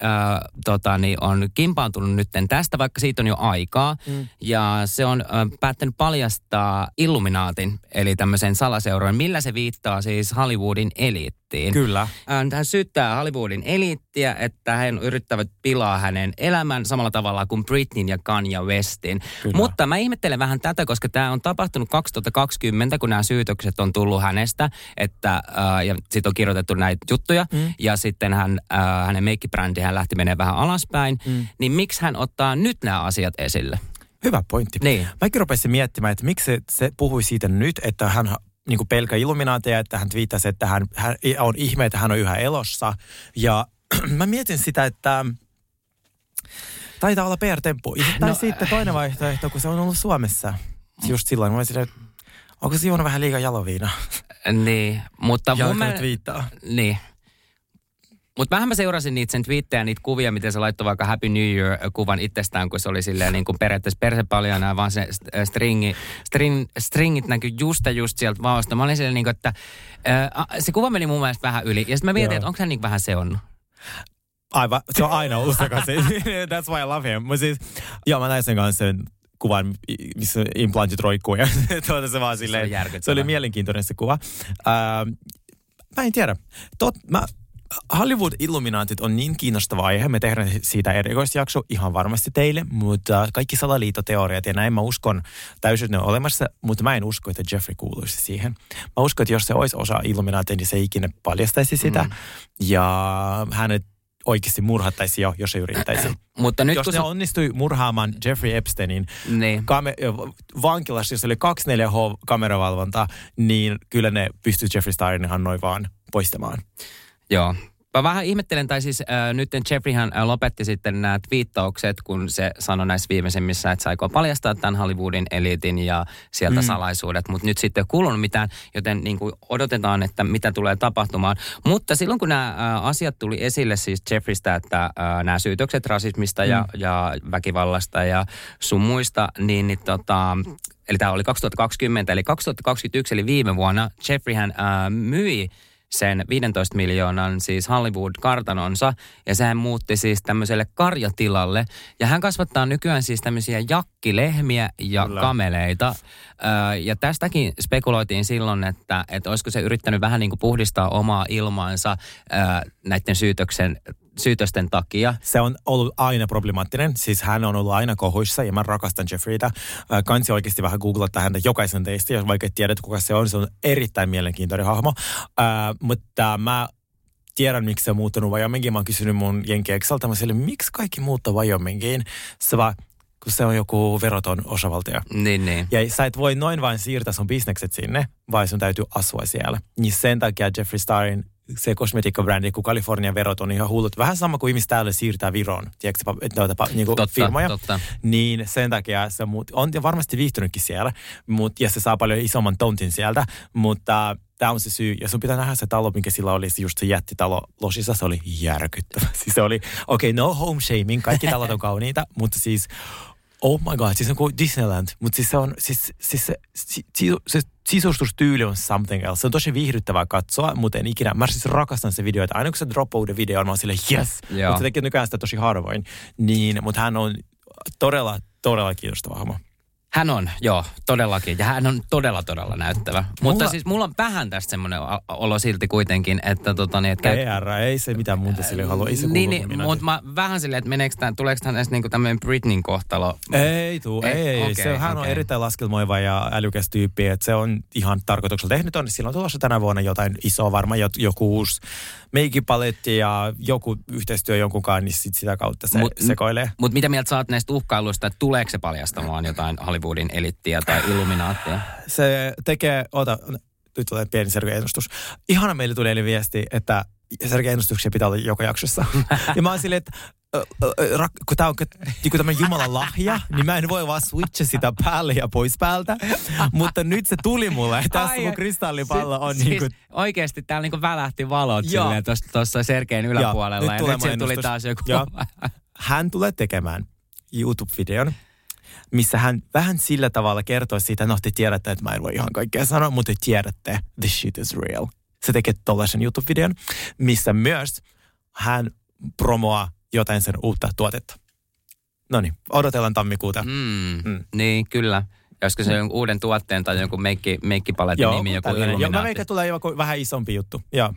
on kimpaantunut nyt tästä, vaikka siitä on jo aikaa. Ja se on päättänyt paljastaa Illuminaatin, eli tämmöisen salaseurojen, millä se viittaa siis Hollywoodin eliittiin. Kyllä. Hän syyttää Hollywoodin eliittiä, että he yrittävät pilaa hänen elämän samalla tavalla kuin Britneyn ja Kanye Westin. Kyllä. Mutta mä ihmettelen vähän tätä, koska tämä on tapahtunut 2020, kun nämä syytökset on tullut hänestä, ja sitten on kirjoitettu näitä juttuja, ja sitten hänen meikkibrändihän hän lähti menemään vähän alaspäin, niin miksi hän ottaa nyt nämä asiat esille? Hyvä pointti. Niin. Mäkin rupesin miettimään, että miksi se puhui siitä nyt, että hän niin pelkää Illuminaatia, että hän twiittasi, että hän on ihme, että hän on yhä elossa. Ja mä mietin sitä, että taitaa olla PR-temppu. Tai sitten toinen vaihtoehto, kun se on ollut Suomessa. Just silloin mä olisin, että onko se juonut vähän liikaa jaloviina? Niin, mutta mun mielestä viittaa. Niin. Mutta vähän mä seurasin sen twiittejä, niitä kuvia, miten se laittoi vaikka Happy New Year-kuvan itsestään, kun se oli silleen niin kuin periaatteessa persepaljana, vaan se stringit näkyi just sieltä vaosta. Mä olin silleen niin kuin, että se kuva meni mun mielestä vähän yli. Ja sitten mä mietin, että onko hän niin vähän seonnut? Aivan, se on aina ollut sekaisin. That's why I love him. Mutta siis, mä näin sen kanssa sen kuvan, missä implantit roikkuu ja se vaan silleen. Se oli mielenkiintoinen se kuva. Mä en tiedä. Hollywood-illuminaatit on niin kiinnostava aihe. Me tehdään siitä erikoisjakso ihan varmasti teille, mutta kaikki salaliittoteoriat ja näin mä uskon täysin, että ne on olemassa, mutta mä en usko, että Jeffrey kuuluisi siihen. Mä uskon, että jos se olisi osa illuminaatia, niin se ei ikinä paljastaisi sitä ja hänet oikeasti murhattaisi jo, jos se yrittäisi. Mutta nyt, jos ne onnistui murhaamaan Jeffrey Epsteinin vankilassa, jos oli 24H-kameravalvonta, niin kyllä ne pystyy Jeffrey Starrin ihan noin vaan poistamaan. Joo. Mä vähän ihmettelen, tai siis nyt Jeffreyhän lopetti sitten nämä twiittaukset, kun se sanoi näissä viimeisimmissä, että se aikoo paljastaa tämän Hollywoodin eliitin ja sieltä salaisuudet, mutta nyt sitten ei kuulunut mitään, joten niin kuin odotetaan, että mitä tulee tapahtumaan. Mutta silloin, kun nämä asiat tuli esille siis Jeffreystä, että nämä syytökset rasismista ja väkivallasta ja sun muista, eli tämä oli 2020, eli 2021, eli viime vuonna, Jeffreyhän myi sen 15 miljoonan siis Hollywood-kartanonsa, ja sehän muutti siis tämmöiselle karjatilalle. Ja hän kasvattaa nykyään siis tämmöisiä jakkilehmiä ja kameleita. Ja tästäkin spekuloitiin silloin, että olisiko se yrittänyt vähän niin kuin puhdistaa omaa ilmaansa näiden syytösten takia. Se on ollut aina problemaattinen. Siis hän on ollut aina kohuissa ja mä rakastan Jeffreytä. Kansi oikeasti vähän googlettaa häntä jokaisen teistä, jos vaikka et tiedät kuka se on. Se on erittäin mielenkiintoinen hahmo. Mutta mä tiedän, miksi se on muuttunut Wyomingiin. Mä oon kysynyt mun jenkieksalta. Mä sanoin, miksi kaikki muuttaa Wyomingiin? Se vaan, kun se on joku veroton osavaltio. Niin. Ja sä et voi noin vain siirtää sun bisnekset sinne, vai sun täytyy asua siellä. Niin sen takia Jeffrey Starrin se kosmetiikkabrändi, kun Kalifornian verot on ihan hullut. Vähän sama kuin ihmiset täällä siirtää Viroon, tiedätkö, niinku firmoja. Totta. Niin sen takia se on varmasti viihtynytkin siellä, ja se saa paljon isomman tontin sieltä, mutta tämä on se syy. Ja sun pitää nähdä se talo, minkä sillä oli just se jättitalo Losissa, se oli järkyttävä. Siis se oli, no home shaming, kaikki talot on kauniita, mutta siis oh my god, siis on kuin Disneyland, mutta siis se on, se sisustustyyli on something else. Se on tosi viihdyttävää katsoa, mutta en ikinä, mä siis rakastan se video, että aina kun se droppaa uuden videon, mä oon silleen yes, mutta se tekee nykyään sitä tosi harvoin. Niin, mutta hän on todella, todella kiinnostava hahmo. Hän on, joo, todellakin. Ja hän on todella näyttävä. Mutta siis mulla on vähän tästä semmoinen olo silti kuitenkin, että PR, ei se mitään muuta sille halua, ei se kuulu. Niin, mutta mä vähän silleen, että tuleeko tämän edes niinku tämmöinen Britneyn kohtalo? Ei. Okay, hän on erittäin laskelmoiva ja älykäs tyyppi, että se on ihan tarkoituksella tehnyt on. Silloin tulossa tänä vuonna jotain isoa, varmaan joku uusi meikipaletti ja joku yhteistyö jonkunkaan, niin sitä kautta se sekoilee. Mutta mitä mieltä sä oot näistä uhkailuista, että tuleeko se paljastamaan jotain Hollywoodin elittiä tai Illuminaattia? Se tekee, nyt tulee pieni Sergei-ennustus. Ihana meille tuli eli viesti, että Sergei-ennustuksia pitää olla joka jaksossa. Ja mä oon silleen, että kun tää on tämmönen Jumalan lahja, niin mä en voi vaan switcha sitä päälle ja pois päältä. Mutta nyt se tuli mulle. Tässä mun kristallipallo on siis niinku... Oikeesti täällä niinku välähti valot silleen tuossa Sergein yläpuolella. Ja nyt tuli taas joku... Hän tulee tekemään YouTube-videon, missä hän vähän sillä tavalla kertoo siitä, no te tiedätte, että mä en voi ihan kaikkea sanoa, mutta te tiedätte, the shit is real. Se tekee tollaisen YouTube-videon, missä myös hän promoaa jotain sen uutta tuotetta. Noniin, odotellaan tammikuuta. Niin, kyllä. Olisiko se jonkun uuden tuotteen tai jonkun meikkipaletin nimi, joku Illuminaatti? Joo, mä veikkaan, tulee joku vähän isompi juttu. Joo.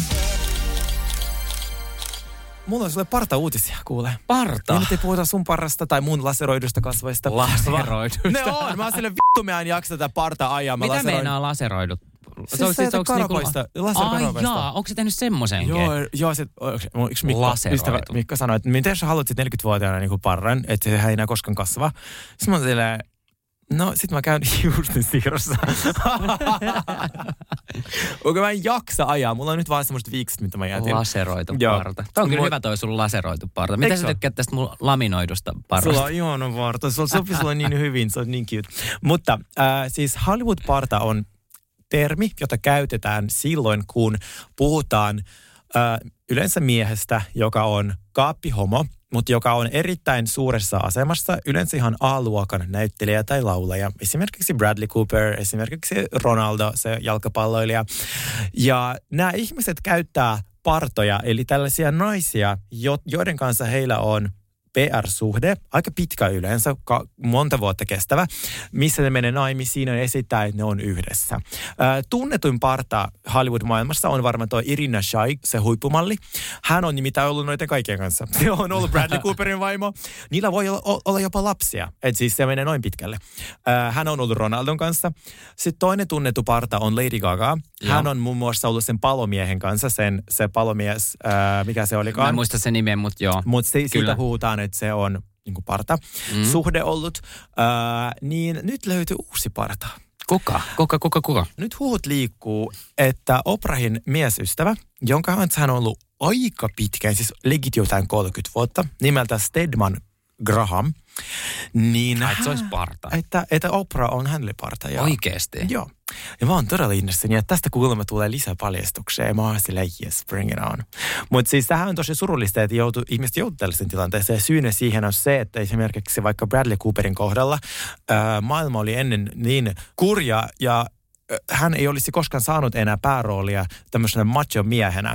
Mulla on sulle parta-uutisia, kuule. Parta? Niin nyt ei puhuta sun parrasta tai mun laseroidusta kasvoista. Laseroidusta? Ne on. Mä oon silleen, vittu mä en jaksa tätä parta ajaa. Mitä meinaa laseroidut? Siis se karakoista. Jaa, onko se tehnyt semmoisenkin? Joo, se, yksi Mikko sanoi, että miten sä haluat 40-vuotiaana niin kuin parran, että se ei enää koskaan kasva. Sitten mä oon silleen, no sit mä käyn juuri siirrossa. Onko mä en jaksa ajaa, mulla on nyt vaan semmoista viikset, mitä mä jätin. Laseroitu parta. Tämä on kyllä hyvä toi sun laseroitu parta. Mitä sä tykkäät tästä mun laminoidusta parasta? Sulla on ihana parta, sulla sopii sulla niin hyvin, se on niin cute. Mutta siis Hollywood-parta on termi, jota käytetään silloin, kun puhutaan yleensä miehestä, joka on kaappihomo, mutta joka on erittäin suuressa asemassa, yleensä ihan A-luokan näyttelijä tai laulaja. Esimerkiksi Bradley Cooper, esimerkiksi Ronaldo, se jalkapalloilija. Ja nämä ihmiset käyttää partoja, eli tällaisia naisia, joiden kanssa heillä on PR-suhde, aika pitkä yleensä, monta vuotta kestävä, missä ne menee naimisiin ja esittää, että ne on yhdessä. Tunnetuin parta Hollywood-maailmassa on varmaan tuo Irina Shayk, se huippumalli. Hän on nimittäin ollut noiden kaikkien kanssa. Se on ollut Bradley Cooperin vaimo. Niillä voi olla jopa lapsia, että siis se menee noin pitkälle. Hän on ollut Ronaldon kanssa. Sitten toinen tunnettu parta on Lady Gaga. Hän on muun muassa ollut sen palomiehen kanssa, se palomies, mikä se olikaan. Mä en muista sen nimen, mutta joo. Mutta siitä huutaan, että se on niin kuin parta suhde ollut. Niin nyt löytyy uusi parta. Kuka? Nyt huut liikkuu, että Oprahin miesystävä, jonka hän on ollut aika pitkään, siis legit jotain 30 vuotta, nimeltä Stedman Graham. Niin että se olisi parta. Että Oprah on hänelle parta. Ja, oikeesti? Joo. Ja mä oon todella innoissani, että tästä kuulemma tulee lisää paljastuksia. Ja mä oon silleen, yes, bring it on. Mutta siis tämähän on tosi surullista, että ihmiset joutuu tällaisen tilanteeseen. Ja syynä siihen on se, että esimerkiksi vaikka Bradley Cooperin kohdalla maailma oli ennen niin kurja ja hän ei olisi koskaan saanut enää pääroolia tämmöisenä macho-miehenä,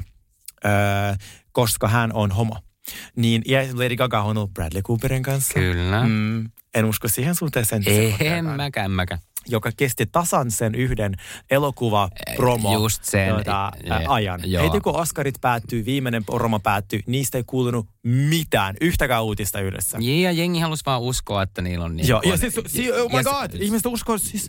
koska hän on homo. Niin, ja Lady Gaga on ollut Bradley Cooperin kanssa. Kyllä. En usko siihen suhteeseen. En mäkään. Joka kesti tasan sen yhden elokuva-promo just sen ajan. Heti kun Oscarit päättyy, viimeinen promo päättyy, niistä ei kuulunut mitään, yhtäkään uutista yhdessä. Ja jengi halusi vaan uskoa, että niillä on niin. Joo, ja siis, oh my god, ihmiset uskoo siis,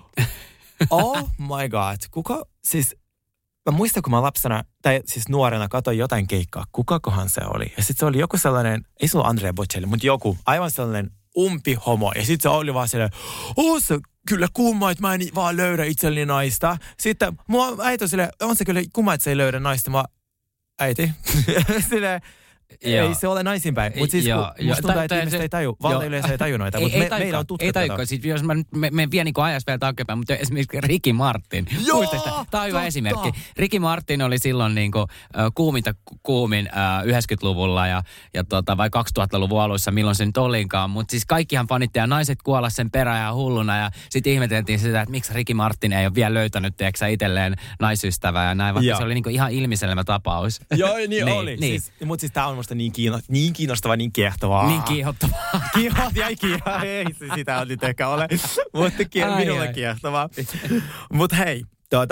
oh my god, kuka, siis, mä muistan, kun mä lapsena, tai siis nuorena katsoin jotain keikkaa, kukakohan se oli. Ja sitten se oli joku sellainen, ei se ollut Andrea Bocelli, mutta joku aivan sellainen umpihomo. Ja sitten se oli vaan silleen, se kyllä kumma, että mä en vaan löydä itselleni naista. Sitten mua äiti on silleen, on se kyllä kumma, että se ei löydä naista. Mä äiti, silleen, ei se ole naisinpäin. Mutta siis musta tuntuu, että ihmiset ei taju. Valtayleisö ei taju noita, mutta meillä on tutkittu. Ei tajukaan. Siis jos mä menen vielä niin ajassa vielä taaksepäin, mutta esimerkiksi Ricky Martin. Tämä on hyvä esimerkki. Ricky Martin oli silloin niin kuin kuumin 90-luvulla ja vai 2000-luvun alussa, milloin se nyt olikaan. Mutta siis kaikkihan fanitti ja naiset kuolla sen perään ja hulluna ja sitten ihmeteltiin sitä, että miksi Ricky Martin ei ole vielä löytänyt, tiedätkö itselleen naisystävää ja näin, vaikka se oli niin kuin ihan ilmiselvä tapaus. Joo, niin oli. Mutta siis tämä on musta niin kiinnostavaa, niin kiehtovaa. Niin kiihottavaa. Ei sitä nyt ehkä ole, mutta minulle kiehtovaa. Mutta hei,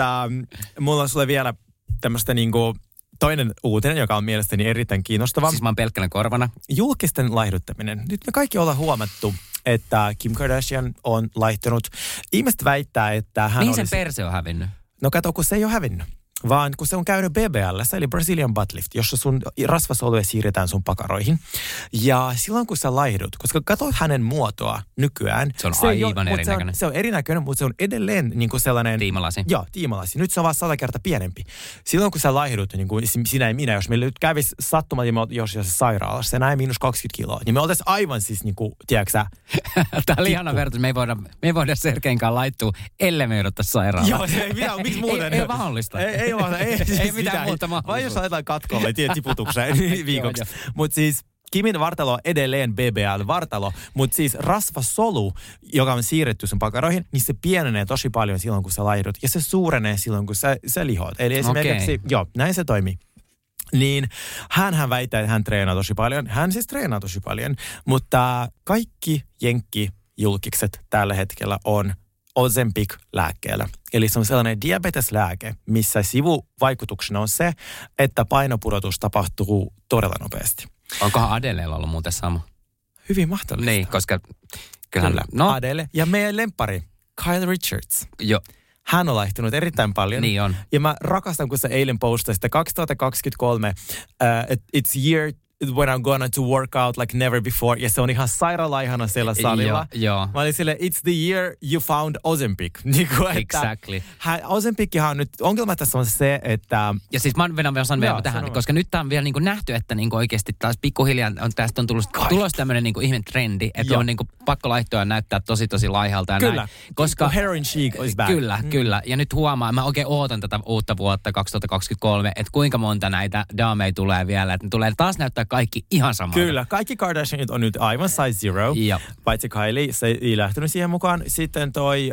mulla on sulle vielä tämmöistä niinku toinen uutinen, joka on mielestäni erittäin kiinnostava. Siis mä oon pelkkänä korvana. Julkisten laihduttaminen. Nyt me kaikki ollaan huomattu, että Kim Kardashian on laihtunut. Ihmiset väittää, että hän Mihin sen perse on hävinnyt? No kato, kun se ei ole hävinnyt. Vaan kun se on käynyt BBL:ssä, eli Brazilian Butt Lift, jossa sun rasvasoluja siirretään sun pakaroihin. Ja silloin kun sä laihdut, koska katsot hänen muotoa nykyään. Se on aivan erinäköinen. Se on erinäköinen, mutta se on edelleen niin kuin sellainen... Tiimalasi. Joo, tiimalasi. Nyt se on vaan 100 kertaa pienempi. Silloin kun sä laihdut, niin kuin sinä ja minä, jos meillä nyt kävisi sattumalta, jos sairaalassa, se näin -20 kiloa, niin me oltaisiin aivan siis niin kuin, tiedätkö sä... Tämä oli ihana vertaus. Me ei voida Sergeinkaan laittua, ellei me jouduttaisiin sairaalaan. Joo, miksi muuten? Ei mahdollista. Ei mitään muuta mahdollisuutta. Vai jos laitetaan katkolle, tiputukseen viikoksi. Mutta siis Kimin vartalo on edelleen BBL-vartalo, mutta siis rasvasolu, joka on siirretty sun pakaroihin, niin se pienenee tosi paljon silloin, kun sä laihdut. Ja se suurenee silloin, kun sä lihot. Eli esimerkiksi, näin se toimii. Niin hän väittää, että hän treenaa tosi paljon. Hän siis treenaa tosi paljon, mutta kaikki jenkkijulkikset tällä hetkellä on Ozempic-lääkkeellä. Eli se on sellainen diabeteslääke, missä sivuvaikutuksena on se, että painopudotus tapahtuu todella nopeasti. Onkohan Adelella ollut muuten sama? Hyvin mahdollista. Niin, koska kyllä. No. Adele ja meidän lemppari Kyle Richards. Joo. Hän on laihtunut erittäin paljon. Niin on. Ja mä rakastan, kun se eilen postasi, että 2023, it's year when I'm gonna to work out like never before. Ja se on ihan sairaalaihana siellä salilla. Joo. Mä olin silleen, it's the year you found Ozempic. Niin kuin, exactly. Ozempichan on nyt, ongelma tässä on se, että... Ja siis mä sanon vielä tähän, koska nyt tää on vielä niinku nähty, että niinku oikeasti taas pikkuhiljaa tästä on tulos tämmönen niinku ihme trendi, että on niinku pakko laihtua ja näyttää tosi laihalta. Ja kyllä. Näin, koska heroin chic is back. Kyllä. Ja nyt huomaa, mä oikein ootan tätä uutta vuotta 2023, että kuinka monta näitä daameja tulee vielä, että ne tulee taas näyttää kaikki ihan samalta. Kyllä, kaikki Kardashianit on nyt aivan size zero. Jop. Paitsi Kylie, se ei lähtenyt siihen mukaan. Sitten toi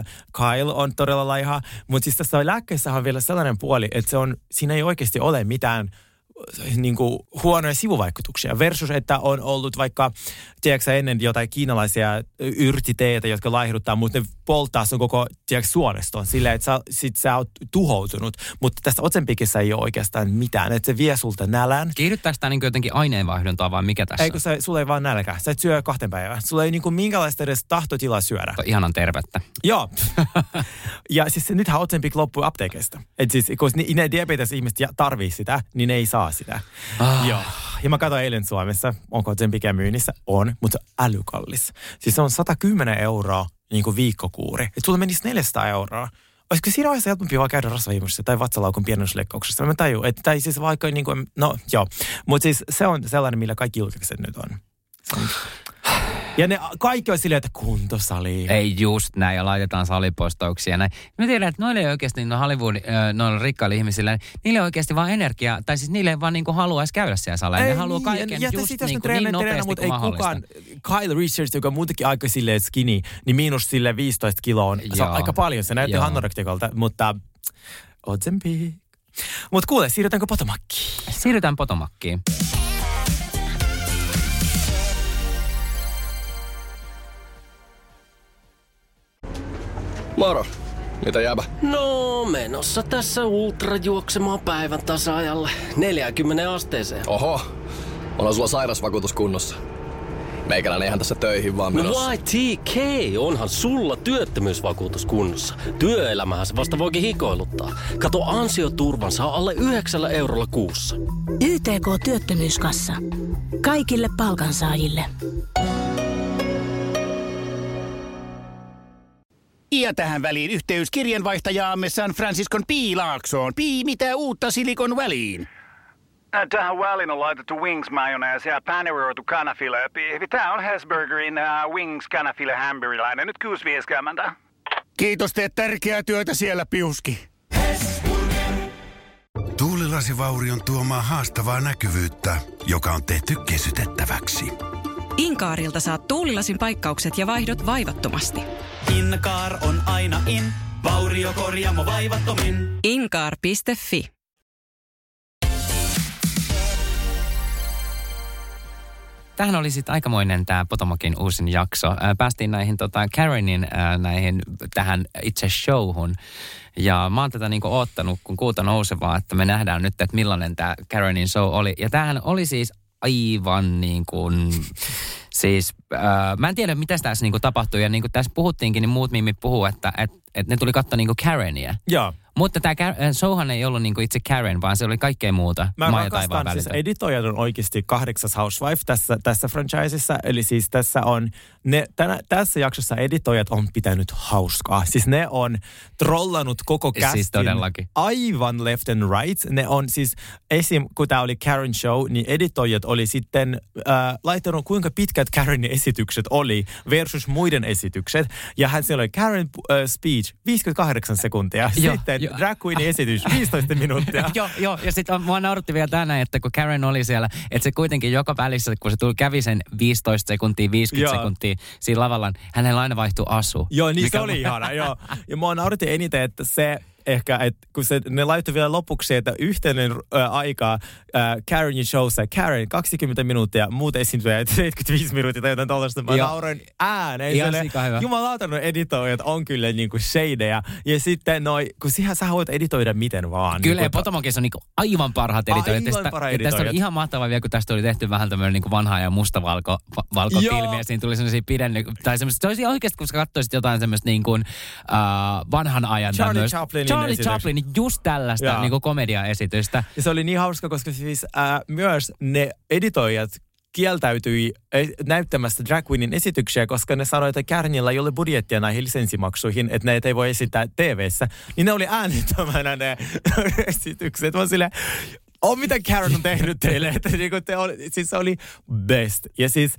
Kyle on todella laiha. Mutta siis tässä lääkkeessä on vielä sellainen puoli, että siinä ei oikeasti ole mitään niin kuin huonoja sivuvaikutuksia versus, että on ollut vaikka, tiedätkö ennen jotain kiinalaisia yrtiteitä, jotka laihduttaa, mutta ne polttaa sun koko, tiedätkö, suoneston silleen, että sä oot tuhoutunut. Mutta tässä Ozempicissa ei ole oikeastaan mitään, että se vie sulta nälän. Kiihdyttääkö tämä niin jotenkin aineenvaihduntaa vai mikä tässä? Ei, kun sulla ei vaan nälkä. Sä et syö 2 päivää. Sulla ei niin kuin minkälaista edes tahtotilaa syödä. Ihanan tervettä. Joo. Ja siis nythän Ozempic loppui apteekista. Että siis, kun ne diabetes-ihmiset tarvii sitä, niin ne ei saa sitä. Joo. Ja mä katsoin eilen Suomessa, onko Ozempicia myynnissä? On, mutta se on älykallis. Siis se on 110 € niin kuin viikkokuuri. Että sulla menisi 400 €. Olisiko siinä vaiheessa helpompi vaan käydä rasvahimuksessa tai vatsalaukun pienennysleikkauksessa? Mä tajun, että tai siis vaikka niin kuin, no joo. Mutta siis se on sellainen, millä kaikki julkiset nyt on. Ja ne kaikki on silleen, että kuntosali. Ei just näin, ja laitetaan salipostauksia näin. Mä tiedän, että noille ei oikeasti, noilla rikkailla ihmisillä, niille ei oikeasti vaan energiaa, tai siis niille ei vaan niinku haluaisi käydä siellä salilla. Ne haluaa kaiken just niinku niin nopeasti kuin mahdollista. Mutta ei kukaan, Kyle Richards, joka on muutenkin aika silleen skinny, niin miinus silleen 15 kiloa se on aika paljon. Se näyttää anorektikolta, mutta Ozempic. Mutta kuule, siirrytäänkö Potomackiin? Siirrytään Potomackiin. Moro. Mitä jääpä? No, menossa tässä ultrajuoksemaan päivän tasa-ajalle 40 asteeseen. Oho, onhan sulla sairasvakuutus kunnossa. Meikäläinen ihan tässä töihin vaan menossa. No YTK, onhan sulla työttömyysvakuutus kunnossa. Työelämähän se vasta voikin hikoiluttaa. Kato, ansioturvan saa alle 9 € kuussa. YTK Työttömyyskassa. Kaikille palkansaajille. Ja tähän väliin yhteys kirjanvaihtajaamme San Franciscon P. Laaksoon. Mitä uutta Silikon väliin? Tähän väliin on laitettu wings mayonnaise ja paneroitu kanafila. Tämä on Hesburgerin wings kanafila hamburilainen. Nyt 6.50. Kiitos, teet tärkeää työtä siellä, Piuski. Tuulilasivaurion tuomaa haastavaa näkyvyyttä, joka on tehty kesytettäväksi. Inkaarilta saat tuulilasin paikkaukset ja vaihdot vaivattomasti. Inkaar on aina in, vauriokorjaamo vaivattomin. tämähän oli sitten aikamoinen tämä Potomakin uusin jakso. Päästiin näihin Karenin tähän itse showhun. Ja mä oon tätä niinku oottanut, kun kuuta nousevaa, että me nähdään nyt, että millainen tämä Karenin show oli. Ja tämähän oli siis aivan niin kuin, siis mä en tiedä, mitä tässä niinku tapahtui. Ja niin kuin tässä puhuttiinkin, niin muut mimit puhuu, että ne tuli katsoa niinku Karenia. Joo. Mutta tämä showhan ei ollut niinku itse Karen, vaan se oli kaikkea muuta. Mä rakastan, siis editoijat on oikeasti 8. Housewife tässä franchiseissa. Eli siis tässä jaksossa editoijat on pitänyt hauskaa. Siis ne on trollannut koko castin siis todellakin aivan left and right. Ne on siis, esim. Kun tämä oli Karen show, niin editoijat oli sitten laittanut kuinka pitkät Karenin esitykset oli versus muiden esitykset. Ja siellä oli Karen speech 58 sekuntia. Sitten drag queenin esitys 15 minuuttia. Joo. Ja sitten mua nauratti vielä tänään, että kun Karen oli siellä, että se kuitenkin joka välissä, kun se kävi sen 15 sekuntia, 50 sekuntia siinä lavalla, hänellä aina vaihtui asu. Joo, niin se oli ihana, joo. Ja mua nauratti eniten, että se ehkä, että kun ne laittoi vielä lopuksi, että yhteinen aikaa Karenin showssa, Karen 20 minuuttia, muut esiintyjät 75 minuuttia tai jotain tollaista. Mä nauroin ääneen. Jumalauta, no editoijat on kyllä niinku shadeja. Ja sitten kun sä voit editoida miten vaan. Kyllä, ja Potomacissa on niinku aivan parhaat editoijat. Tästä oli ihan mahtavaa vielä, kun tästä oli tehty vähän tämmöinen niinku vanhaa ja mustavalko-filmiä. Ja siinä tuli sellaisia tai semmoista, se olisi oikeasti, kun sä katsoisit jotain semmoista niin kuin vanhan ajan Charlie Chaplin, just tällaista niin kuin komediaesitystä. Ja se oli niin hauska, koska siis myös ne editoijat kieltäytyi näyttämästä drag queenin esityksiä, koska ne sanoi, että Karenilla ei ole budjettia näihin lisenssimaksuihin, että ne ei voi esittää TV:ssä. Niin ne oli äänettömänä ne esitykset. Mä silleen, mitä Karen on tehnyt teille, että siis se oli best. Ja siis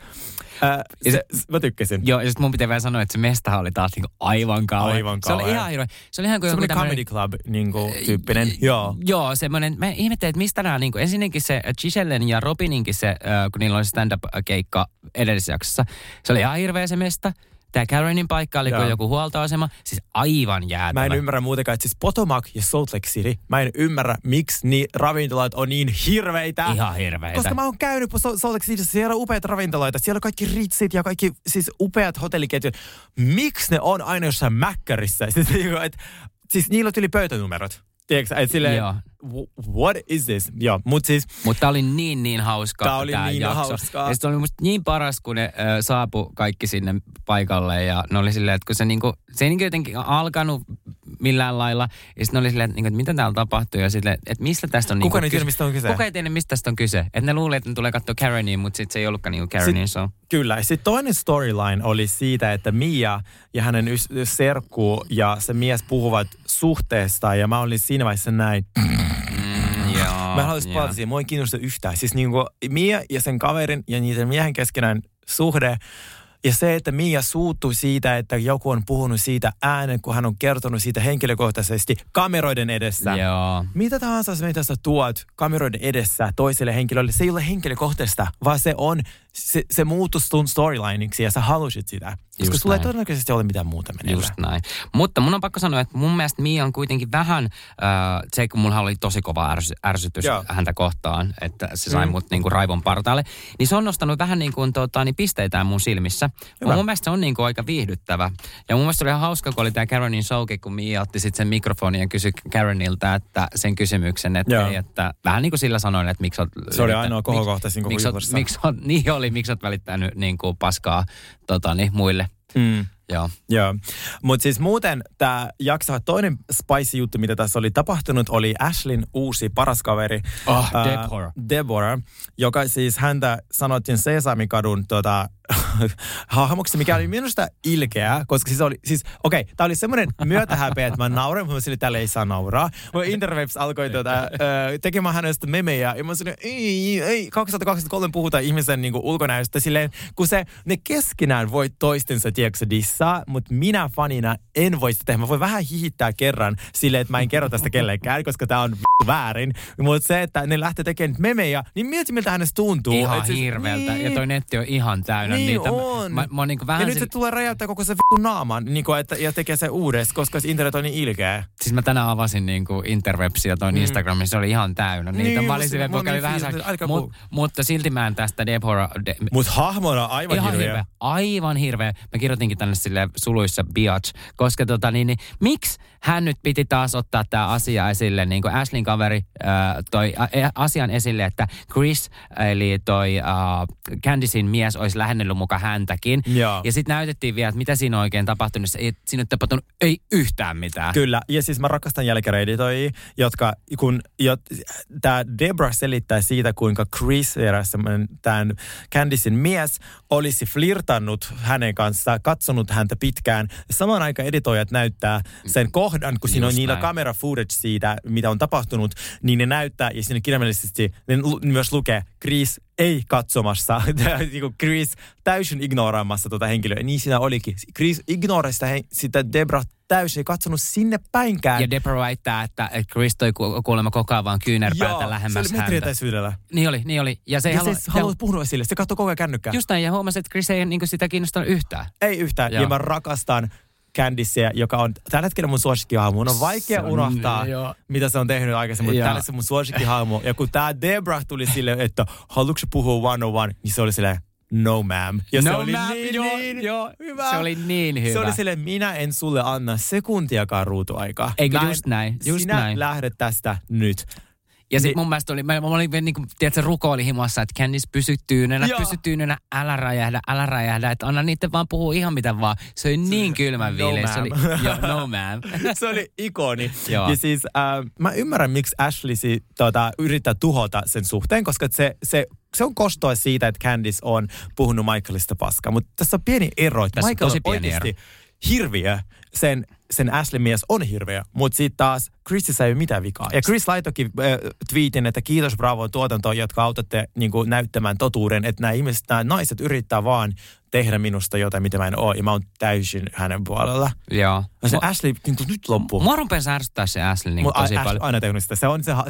mä tykkäsin. Joo, ja sitten mun pitää vielä sanoa, että se mestahan oli taas niinku aivan kauan. Se oli ihan hirveä. Se oli ihan kuin joku Comedy Club niinku tyyppinen. Joo, semmoinen. Mä ihmettelin, että mistä nämä niinku, ensinnäkin se Gisellen ja Robininkin se, kun niillä oli stand-up-keikka edellisessä jaksossa. Se oli ihan hirveä se mesta. Tämä Karenin paikka oli joku huoltoasema. Siis aivan jäätävä. Mä en ymmärrä muutenkaan, että siis Potomac ja Salt Lake City, mä en ymmärrä, miksi ravintolat on niin hirveitä. Ihan hirveitä. Koska mä oon käynyt Salt Lake Cityssä, siellä on upeita ravintoloita, siellä on kaikki Ritzit ja kaikki siis upeat hotelliketjut. Miksi ne on aina jossain mäkkärissä? Siis niillä on yli pöytänumerot. Tiedätkö, että silleen, what is this? Joo, mutta tää oli niin hauskaa. Tää oli niin jakso. hauskaa. Ja se oli musta niin paras, kun ne saapu kaikki sinne paikalle. Ja ne oli silleen, että kun se ei jotenkin alkanut millään lailla. Ja sitten ne oli silleen, että mitä täällä tapahtuu. Ja silleen, että mistä tästä on Kuka ei tiedä, mistä on kyse? Kuka ei tiedä, mistä tästä on kyse. Että ne luuli, että ne tulee katsoa Kareniin, mutta sitten se ei ollutkaan niinku Karenin show. Kyllä. Ja sitten toinen storyline oli siitä, että Mia ja hänen serkku ja se mies puhuvat suhteesta. Ja mä olin siinä vaiheessa näin. Mä haluaisin palata siihen. Mua ei kiinnosta yhtään. Siis niinku Mia ja sen kaverin ja niiden miehen keskenään suhde. Ja se, että Mia suuttui siitä, että joku on puhunut siitä äänen, kun hän on kertonut siitä henkilökohtaisesti kameroiden edessä. Joo. Mitä tahansa mitä sä tuot kameroiden edessä toiselle henkilölle, se ei ole henkilökohtaista, vaan se muuttuu sun storylineiksi ja sä halusit sitä. Koska sulla ei todennäköisesti ole mitään muuta meneillään. Just näin. Mutta mun on pakko sanoa, että mun mielestä Mia on kuitenkin vähän, se kun mulla oli tosi kova ärsytys häntä kohtaan, että se sai mut niinku raivon partaalle, niin se on nostanut vähän niin kuin pisteitään mun silmissä. Mun mielestä se on niinku aika viihdyttävä. Ja mun mielestä oli ihan hauska, kun oli tää Karenin showkin, kun Mia otti sitten sen mikrofonin ja kysyi Karenilta, että sen kysymyksen, että vähän niin kuin sillä sanoin, että miksi oot... Se oli ainoa kohokohtaisin koko juhlassa. Miksi oot välittänyt niinku paskaa muille. Joo. Mutta siis muuten tämä jakso, toinen spicy juttu, mitä tässä oli tapahtunut, oli Ashlyn uusi paras kaveri. Deborah, joka siis häntä sanottiin Sesamikadun hahmoksi, mikä oli minusta ilkeää, koska tää oli semmoinen myötähäpeä, että mä nauran, mutta sille täällä ei saa nauraa. Interwebs alkoi tekemään hänestä memejä, ja mä sanoin, ei, 2023 puhutaan ihmisen niinku ulkonäöstä silleen, kun ne keskenään voi toistensa, tiedätkö, dissaa, mutta minä fanina en voi sitä tehdä. Mä voin vähän hihittää kerran silleen, että mä en kerro tästä kellekään, koska tää on väärin. Mutta se, että ne lähtee tekemään memejä, niin mieti miltä hänestä tuntuu. Ihan hirveältä. Ja toi netti on ihan täynnä nähnyt niin niitä. on. Mä oon niinku vähän ja nyt se tulee räjäyttää koko se naaman niinku, ja tekee se uudestaan, koska internet on niin ilkeä. Siis mä tänään avasin niinku interwebsia toin Instagramissa, se oli ihan täynnä. Niitä mä olin silleen, että kävi vähän mutta silti mä en tästä Deborah... Mut hahmona aivan hirveä. Aivan hirveä. Mä kirjoitinkin tänne silleen suluissa biatch, koska miksi hän nyt piti taas ottaa tää asia esille, niin kuin Ashleyn kaveri toi asian esille, että Chris, eli toi Candicen mies, olisi lähennellyt muka häntäkin. Ja sitten näytettiin vielä, että mitä siinä on oikein tapahtunut. Siinä on tapahtunut ei yhtään mitään. Kyllä, ja siis mä rakastan jälkireeditoijia, tää Deborah selittää siitä, kuinka Chris, tämän Candicen mies, olisi flirtannut hänen kanssaan, katsonut häntä pitkään. Samaan aikaan editoijat näyttää sen kohdan, kun siinä on niillä kamera footage siitä, mitä on tapahtunut, niin ne näyttää, ja siinä kirjaimellisesti ne myös lukee, Chris ei katsomassa, Chris täysin ignoraamassa tuota henkilöä. Niin siinä olikin. Chris ignorasi sitä Deborah täysin, ei katsonut sinne päinkään. Ja Deborah väittää, että Chris toi kuulemma koko ajan vaan kyynärpäätä lähemmäs häntä. Joo, se oli metriätäisyydellä. Niin oli. Ja se haluaa puhua sille, se katsoi koko ajan kännykkää. Just näin, ja huomasi, että Chris ei niinku sitä kiinnostanut yhtään. Ei yhtään, ja mä rakastan Candicea, joka on tällä hetkellä mun suosikkihahmo. Mun on vaikea unohtaa, mitä se on tehnyt aikaisemmin, mutta tällä se mun suosikkihahmo. Ja kun tää Deborah tuli silleen, että haluatko puhua 101, niin se oli silleen, no ma'am. Ja se oli niin hyvä. Se oli niin hyvä. Se oli silleen, minä en sulle anna sekuntiakaan ruutuaikaa. Eikö just näin? Sinä lähdet tästä nyt. Ja sitten mun mielestä mä olin niin kuin, tiedätkö, rukoili himossa, että Candice pysy tyynynä, älä räjähdä, että anna niiden vaan puhua ihan mitä vaan. Se oli niin kylmän viileä. Se oli, no ma'am. Se oli ikoni. Ja siis mä ymmärrän, miksi Ashley yrittää tuhota sen suhteen, koska se on kostoa siitä, että Candice on puhunut Michaelista paskaa. Mutta tässä on pieni ero, että Michael on oikeasti hirviö. Sen Ashleyn mies on hirveä, mutta sitten taas Chrisissä ei ole mitään vikaa. Ja Chris laitoikin tweetin, että kiitos Bravon tuotantoon, jotka autatte näyttämään totuuden, että nämä naiset yrittää vaan tehdä minusta jotain, mitä mä en ole. Ja mä oon täysin hänen puolella. Joo. Ja se Ashley nyt loppuu. Mua rupeaa ärsyttää se Ashley tosi paljon. Aina tehnyt sitä.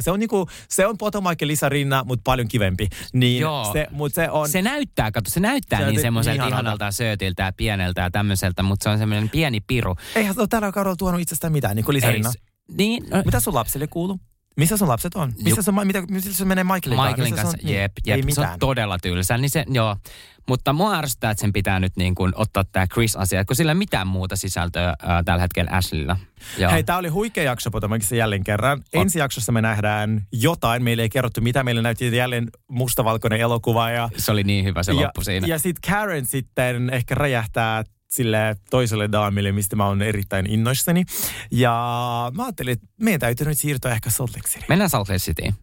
Se on Potomac ja Lisa Rinna, mutta paljon kivempi. Niin joo. Se näyttää niin semmoiselta ihanalta söötiltä ja pieneltä ja tämmöiseltä, mutta se on semmoinen pieni piru. Eihän se tällä kaudella tuonut itsestään mitään, niin kuin Lisa Rinna. Niin. Mitä sun lapsille kuuluu? Missä sun lapset on? Missä se menee Michaelin kanssa? Jep. Se on todella tylsä. Niin mutta mua ärsyttää, että sen pitää nyt niin kuin ottaa tämä Chris-asia, kun sillä ei mitään muuta sisältöä tällä hetkellä Ashleylla. Hei, tää oli huikea jakso Potomacissa jälleen kerran. Ensi jaksossa me nähdään jotain. Meille ei kerrottu mitä. Meille näytti jälleen mustavalkoinen elokuva. Se oli niin hyvä se loppu siinä. Ja sitten Karen sitten ehkä räjähtää sille toiselle daamille, mistä mä oon erittäin innoissani. Ja mä ajattelin, että meidän täytyy nyt siirtyä ehkä Salt Lake Cityin. Mennään Salt Lake Cityin.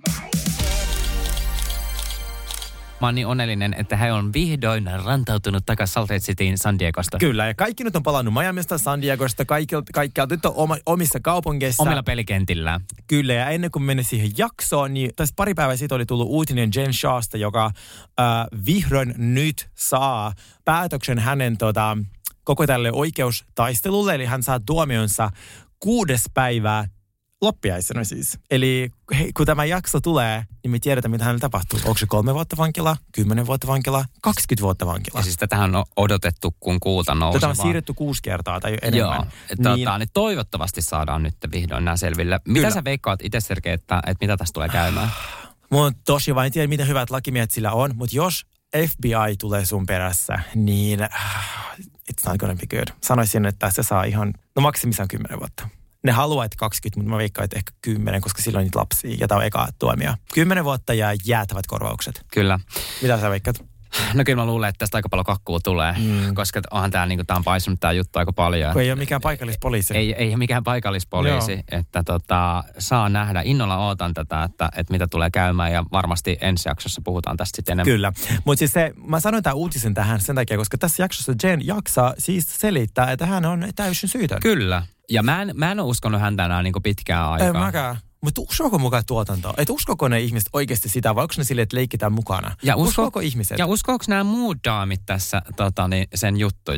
Mä oon niin onnellinen, että he on vihdoin rantautunut takaisin Salt Lake Cityin San Diegosta. Kyllä, ja kaikki nyt on palannut Miamista, San Diegosta, kaikkialta nyt on omissa kaupungeissa. Omilla pelikentillään. Kyllä, ja ennen kuin mennä siihen jaksoon, niin tässä pari päivää sitten oli tullut uutinen Jen Shahsta, joka vihdoin nyt saa päätöksen hänen koko tälle oikeustaistelulle, eli hän saa tuomionsa 6. päivää loppiaisena siis. Eli kun tämä jakso tulee, niin me tiedetään, mitä hänellä tapahtuu. Onko se 3 vuotta vankilaa, 10 vuotta vankilaa, 20 vuotta vankilaa? Ja siis tätähän on odotettu, kun kuuta nousee. Tätä on siirretty 6 kertaa tai enemmän. Joo, niin toivottavasti saadaan nyt vihdoin nämä selville. Mitä sä veikkaat itse, Sergei, että mitä tässä tulee käymään? Mä oon tosi vain tiedä, mitä hyvät lakimiehet sillä on, mutta jos FBI tulee sun perässä, niin it's not gonna be good. Sanoisin, että se saa ihan, maksimissaan 10 vuotta. Ne haluaa, että 20, mutta mä veikkaan, että ehkä 10, koska silloin on niitä lapsia ja tämä on eka tuomio. 10 vuotta ja jäätävät korvaukset. Kyllä. Mitä sä veikkaat? No kyllä mä luulen, että tästä aika paljon kakkua tulee, koska onhan tää on paisunut tää juttu aika paljon. Ei ole mikään paikallispoliisi. Ei mikään paikallispoliisi, että saa nähdä. Innolla ootan tätä, että mitä tulee käymään ja varmasti ensi jaksossa puhutaan tästä sitten enemmän. Kyllä, mutta siis mä sanoin tämän uutisen tähän sen takia, koska tässä jaksossa Jen jaksaa siis selittää, että hän on täysin syytön. Kyllä, ja mä en ole uskonut häntä enää niin kuin pitkään aikaa. Ei mäkään. Mutta uskoako mukaan tuotantoa? Että uskoako ne ihmiset oikeasti sitä, vai onko ne silleen, että leikitään mukana? Ja uskoako ihmiset? Ja uskoako nämä muut daamit tässä sen juttuja?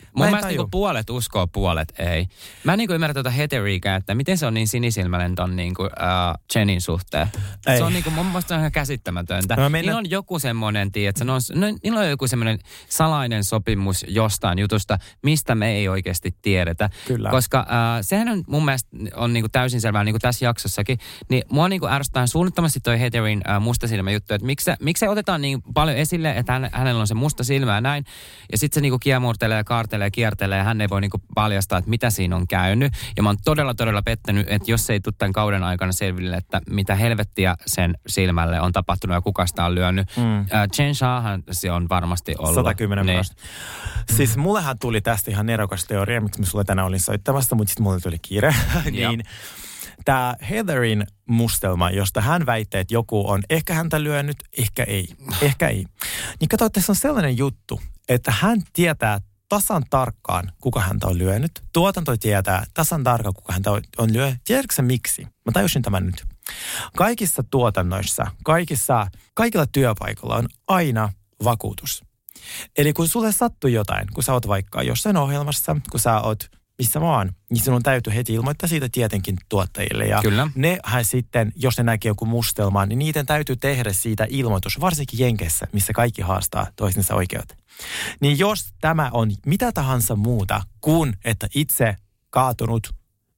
Mun mielestä niinku puolet uskoo, puolet ei. Mä en niinku ymmärrä tuota Heatheriä, että miten se on niin sinisilmäinen ton niinku Jenin suhteen. Se on niinku mun mielestä ihan käsittämätöntä. Niillä on joku semmoinen, tiedätkö, niillä on joku semmoinen salainen sopimus jostain jutusta, mistä me ei oikeasti tiedetä. Kyllä. Koska sehän on mun mielestä on niinku täysin selvää niinku tässä jaksossakin. Niin mua niinku ärsyttää suunnattomasti toi Heatherin mustasilmä juttu, että miksi se otetaan niin paljon esille, että hänellä on se musta silmä ja näin. Ja sitten se niinku kiemurtelee ja kaartelee, kiertelee ja hän ei voi niinku paljastaa, että mitä siinä on käynyt. Ja mä oon todella pettänyt, että jos ei tule tämän kauden aikana selville, että mitä helvettiä sen silmälle on tapahtunut ja kuka sitä on lyönyt. Chen Shahan se on varmasti ollut. 110%. Niin. Siis mullehan tuli tästä ihan nerokas teoria, miksi mä sulle tänään olin soittamassa, mutta sitten mulle tuli kiire. Niin tämä Heatherin mustelma, josta hän väittää, että joku on ehkä häntä lyönyt, ehkä ei. Niin kato, että se on sellainen juttu, että hän tietää tasan tarkkaan, kuka häntä on lyönyt. Tuotanto tietää tasan tarkkaan, kuka häntä on lyönyt. Tiedätkö sä miksi? Mä tajusin tämän nyt. Kaikissa tuotannoissa, kaikilla työpaikoilla on aina vakuutus. Eli kun sulle sattuu jotain, kun sä oot vaikka jossain ohjelmassa, kun sä oot missä vaan, niin sinun täytyy heti ilmoittaa siitä tietenkin tuottajille. Ja kyllä. Nehän sitten, jos ne näkee joku mustelma, niin niiden täytyy tehdä siitä ilmoitus, varsinkin Jenkeissä, missä kaikki haastaa toistensa oikeuteen. Niin jos tämä on mitä tahansa muuta kuin, että itse kaatunut,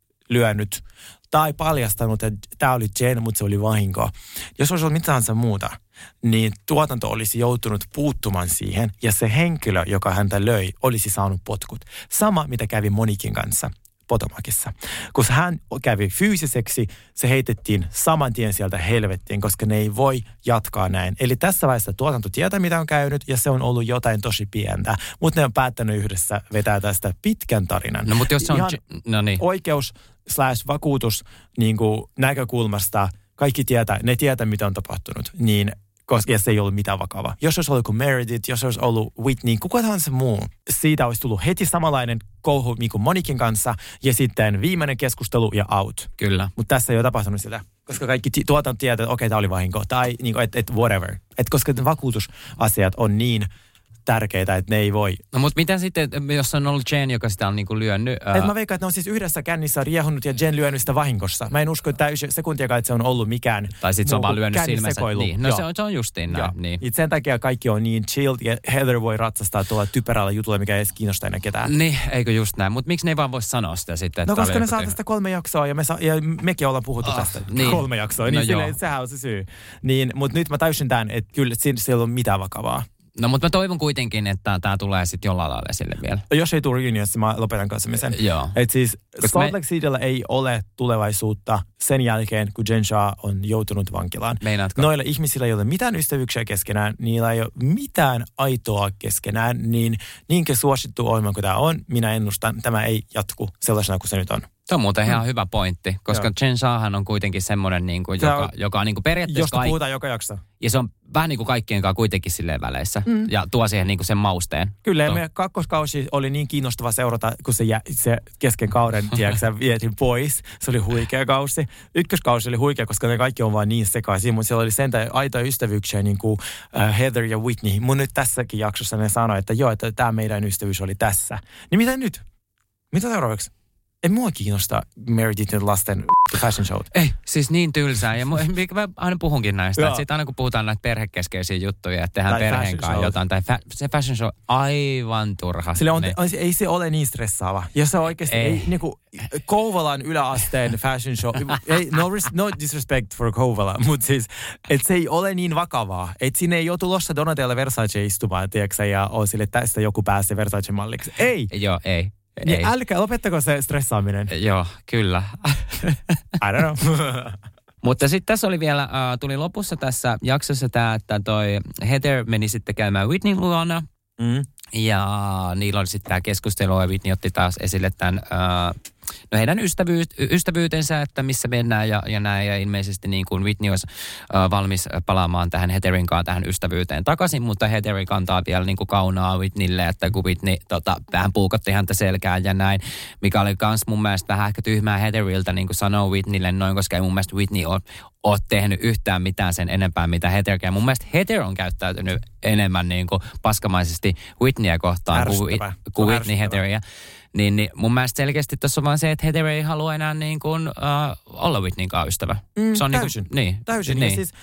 lyönyt tai paljastanut, että tämä oli Jen, mutta se oli vahinko. Jos olisi ollut mitä tahansa muuta, niin tuotanto olisi joutunut puuttumaan siihen ja se henkilö, joka häntä löi, olisi saanut potkut. Sama, mitä kävi Monikin kanssa Potomacissa. Kun hän kävi fyysiseksi, se heitettiin saman tien sieltä helvettiin, koska ne ei voi jatkaa näin. Eli tässä vaiheessa tuotanto tietää, mitä on käynyt, ja se on ollut jotain tosi pientä. Mutta ne on päättänyt yhdessä vetää tästä pitkän tarinan. No mutta jos se on... oikeus/vakuutus niin kuin näkökulmasta, kaikki tietää, ne tietää, mitä on tapahtunut, niin koska se ei ollut mitään vakavaa. Jos olisi ollut Meredith, jos olisi ollut Whitney, kuka tahansa muu, siitä olisi tullut heti samanlainen kouhu niin kuin Monikin kanssa, ja sitten viimeinen keskustelu ja out. Kyllä. Mutta tässä ei ole tapahtunut sitä, koska kaikki tuotanto tietää, että okei, tämä oli vahinko, tai niin kuin, että whatever. Että koska vakuutusasiat on niin tärkeitä, että ne ei voi. No mutta mitä sitten, jos on ollut Jen, joka sitä on niinku lyönyt? Mä veikkaan, että ne on siis yhdessä kännissä riehunut ja Jen lyönyt sitä vahingossa. Mä en usko, että sekuntiakaan, että se on ollut mikään. Tai sitten se on vaan lyönyt silmänsä. Niin. No se on justiin näin. Niin. Sen takia kaikki on niin chilled ja Heather voi ratsastaa tuolla typerällä jutulla, mikä ei edes kiinnosta enää ketään. Niin, eikö just näin. Mutta miksi ne ei vaan voi sanoa sitä sitten? No koska ne saa tästä 3 jaksoa ja mekin ollaan puhuttu tästä 3 jaksoa. Niin no sehän on se syy. Niin, mutta nyt mä täysin tämän, että kyllä siinä ei ole mitään vakavaa. No, mutta mä toivon kuitenkin, että tämä tulee sitten jollain lailla esille vielä. Jos ei tule reunionissa, mä lopetan katsemisen. Joo. Että siis Salt Lake Cityllä ei ole tulevaisuutta sen jälkeen, kun Jen Shah on joutunut vankilaan. Meinaatko? Noilla ihmisillä ei ole mitään ystävyyksiä keskenään, niillä ei ole mitään aitoa keskenään, niinkin suosittu ohjelma kuin tämä on, minä ennustan, tämä ei jatku sellaisena kuin se nyt on. Se on muuten ihan hyvä pointti, koska Jen Shahhan on kuitenkin semmoinen, niin kuin, joka on niin kuin periaatteessa... Josta puhutaan joka jakso. Ja se on vähän niin kuin kaikkien kanssa kuitenkin silleen väleissä. Ja tuo siihen niin kuin sen mausteen. Kyllä, ja meidän kakkoskausi oli niin kiinnostava seurata, kun se kesken kauden, tiedätkö, vietin pois. Se oli huikea kausi. Ykköskausi oli huikea, koska ne kaikki on vaan niin sekaisin. Mutta siellä oli sentään aitoja ystävyyksiä, niin kuin Heather ja Whitney. Mun nyt tässäkin jaksossa ne sanoi, että joo, että tämä meidän ystävyys oli tässä. Niin mitä nyt? Mitä seuraavaksi? Ei mua kiinnosta Meredithin lasten fashion showt. Ei, siis niin tylsää. Ja mä aina puhunkin näistä. Että sit aina kun puhutaan näitä perhekeskeisiä juttuja, että tehdään perheen kanssa jotain. Tai se fashion show aivan turha. Sille ei se ole niin stressaava. Ja se oikeasti ei niinku Kouvolan yläasteen fashion show. No disrespect for Kouvola, mutta siis, että se ei ole niin vakavaa. Että siinä ei ole tulossa Donatella Versace istumaan, tiedätkö, ja on sille, että tästä joku pääsee Versace-malliksi. Ei! Joo, ei. Niin älkää, lopettako se stressaaminen? Joo, kyllä. I don't know. Mutta sitten tässä oli vielä, tuli lopussa tässä jaksossa tämä, että toi Heather meni sitten käymään Whitney luona. Ja niillä oli sitten tämä keskustelu ja Whitney otti taas esille tämän No heidän ystävyytensä, että missä mennään ja näin. Ja ilmeisesti niin kuin Whitney olisi valmis palaamaan tähän Heatherin kanssa tähän ystävyyteen takaisin, mutta Heather kantaa vielä niin kuin kaunaa Whitneylle, että kun Whitney vähän puukotti häntä selkään ja näin, mikä oli kans mun mielestä vähän ehkä tyhmää Heatheriltä niin kuin sanoo Whitneylle noin, koska ei mun mielestä Whitney ole tehnyt yhtään mitään sen enempää, mitä Heather. Mun mielestä Heather on käyttäytynyt enemmän niin kuin paskamaisesti Whitneyä kohtaan kuin Whitney Heatheria. Niin mun mielestä selkeästi tässä on vaan se, että Heather ei halua enää niin kuin, olla Whitneyn kanssa ystävä. Se on täysin. Täysin. Niin. Siis,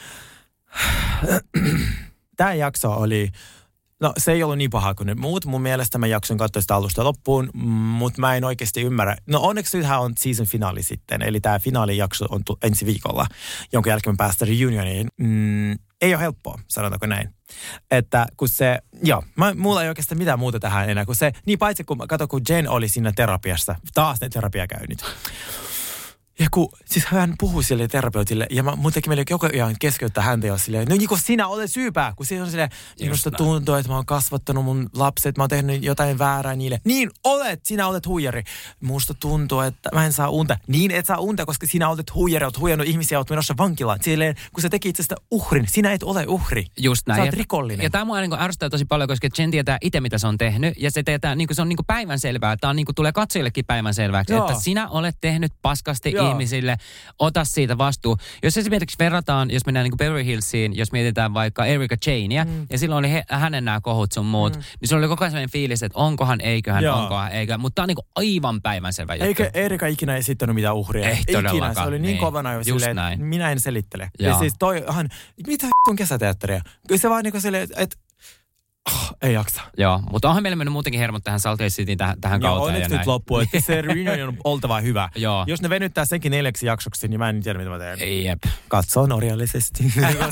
tämä jakso oli, no se ei ollut niin paha kuin ne muut. Mun mielestä mä jakson katsoa sitä alusta loppuun, mutta mä en oikeasti ymmärrä. No onneksi nythän on season finaali sitten, eli tämä finaalijakso on ensi viikolla, jonka jälkeen me päästään reunioniin. Ei ole helppoa, sanotaanko näin. Että kun se, mulla ei oikeastaan mitään muuta tähän enää, kun se, niin paitsi kun Jen oli siinä terapiassa, taas ne terapiakäynnit. Ja siis hän puhui sille terapeutille, ja mun teki meille koko ajan keskeyttää häntä ja silleen, no niin kuin sinä olet syypää, kun siinä on silleen, minusta tuntuu, että mä oon kasvattanut mun lapset, mä oon tehnyt jotain väärää niille. Niin sinä olet huijari. Musta tuntuu, että mä en saa unta. Niin et saa unta, koska sinä olet huijari, olet huijannut ihmisiä, olet menossa vankilaan. Silleen, kun sä teki itsestä uhrin, sinä et ole uhri. Just näin. Sä oot rikollinen. Ja tämä mua niin ärsyttää tosi paljon, koska Jen tietää itse, mitä se on tehnyt, ja se tietää, niin se on niin päivänselvää. Tämä on niin tulee katsojillekin päivänselväksi, että sinä olet tehnyt paskasti ihmisille, ota siitä vastuu. Jos esimerkiksi verrataan, jos mennään niin kuin Beverly Hillsiin, jos mietitään vaikka Erika Janea, ja silloin oli hänen nämä kohut sun muut, niin se oli koko ajan sellainen fiilis, että onkohan, eiköhän, mutta tämä on niin kuin aivan päivänselvä juttu. Eikä Erika ikinä esittänyt mitään uhria. Ei todellakaan. Se oli niin kovana jo silleen, että minä en selittele. Joo. Ja siis mitä on kesäteatteria? Kyllä se vaan niin kuin silleen, että ei jaksa. Joo, mutta onhan meillä mennyt muutenkin hermot tähän Salt Lake Cityin tähän kauteen. Onneksi nyt loppu, että se reunion on oltava hyvä. Joo. Jos ne venyttää senkin 4 jaksoksi, niin mä en tiedä, mitä mä teen. Jep. Katson orjallisesti.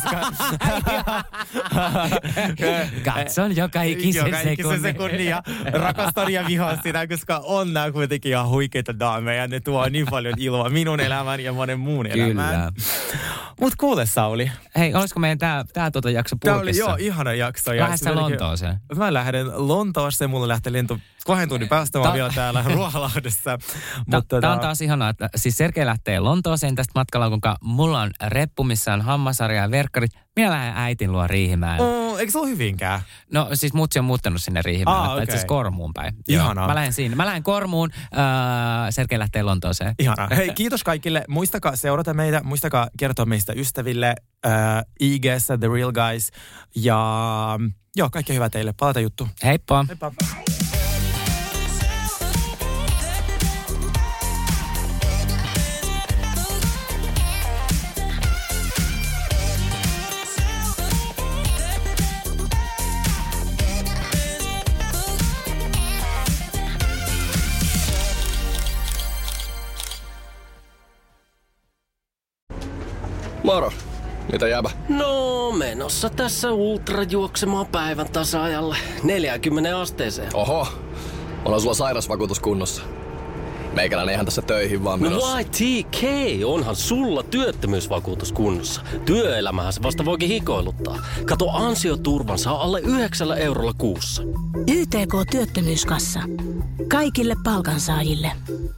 Katson joka ikisen sekunnin ja rakastan ja vihaan sitä, koska on nämä kuitenkin ihan huikeita daameja ja ne tuo niin paljon iloa minun elämään ja monen muun elämään. Mut kuule, Sauli. Hei, olisiko meidän tää jakso purkissa? Tämä oli ihana jakso. Lähdet sä Lontooseen? Mä lähden Lontooseen, mulla lähtee lento 2 tunnin päästä, mä vielä täällä Ruoholahdessa. Tämä on taas ihanaa, että siis Sergei lähtee Lontooseen tästä matkalla, kun mulla on reppu, missä on hammasarja ja verkkarit. Minä lähden äitin luo Riihimäen. Eikö se ole Hyvinkään? No siis mutsi on muuttanut sinne Riihimäelle, okay. Itse asiassa Kormuun päin. Ihanaa. Mä lähden siinä. Mä lähden Kormuun, Sergei lähtee Lontooseen. Ihanaa. Hei, kiitos kaikille. Muistakaa seurata meitä, muistakaa kertoa meistä ystäville IG:ssä, The Real Guys. Ja kaikkea hyvää teille. Palata juttu. Heippa. Heippa. Moro. Mitä jäbä? No, menossa tässä ultrajuoksemaan päivän tasa-ajalle 40 asteeseen. Oho. Onhan sulla sairasvakuutus kunnossa. Meikäläinen ihan tässä töihin vaan menossa. No YTK, onhan sulla työttömyysvakuutus kunnossa. Työelämähän se vasta voikin hikoiluttaa. Kato, ansioturvan saa alle 9 eurolla kuussa. YTK Työttömyyskassa. Kaikille palkansaajille.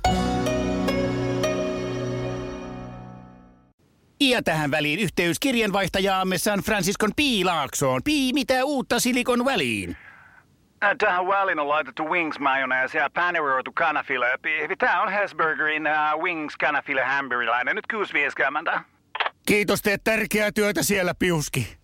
Ja tähän väliin yhteys kirjanvaihtajaamme San Franciscon Piilaaksoon. Mitä uutta Silikon väliin? Tähän väliin on laitettu wings mayonnaise ja paneroitu kanafila. Tämä on Hesburgerin wings kanafila hamburilainen. Nyt 6.50. Kiitos, teet tärkeää työtä siellä, Piuski.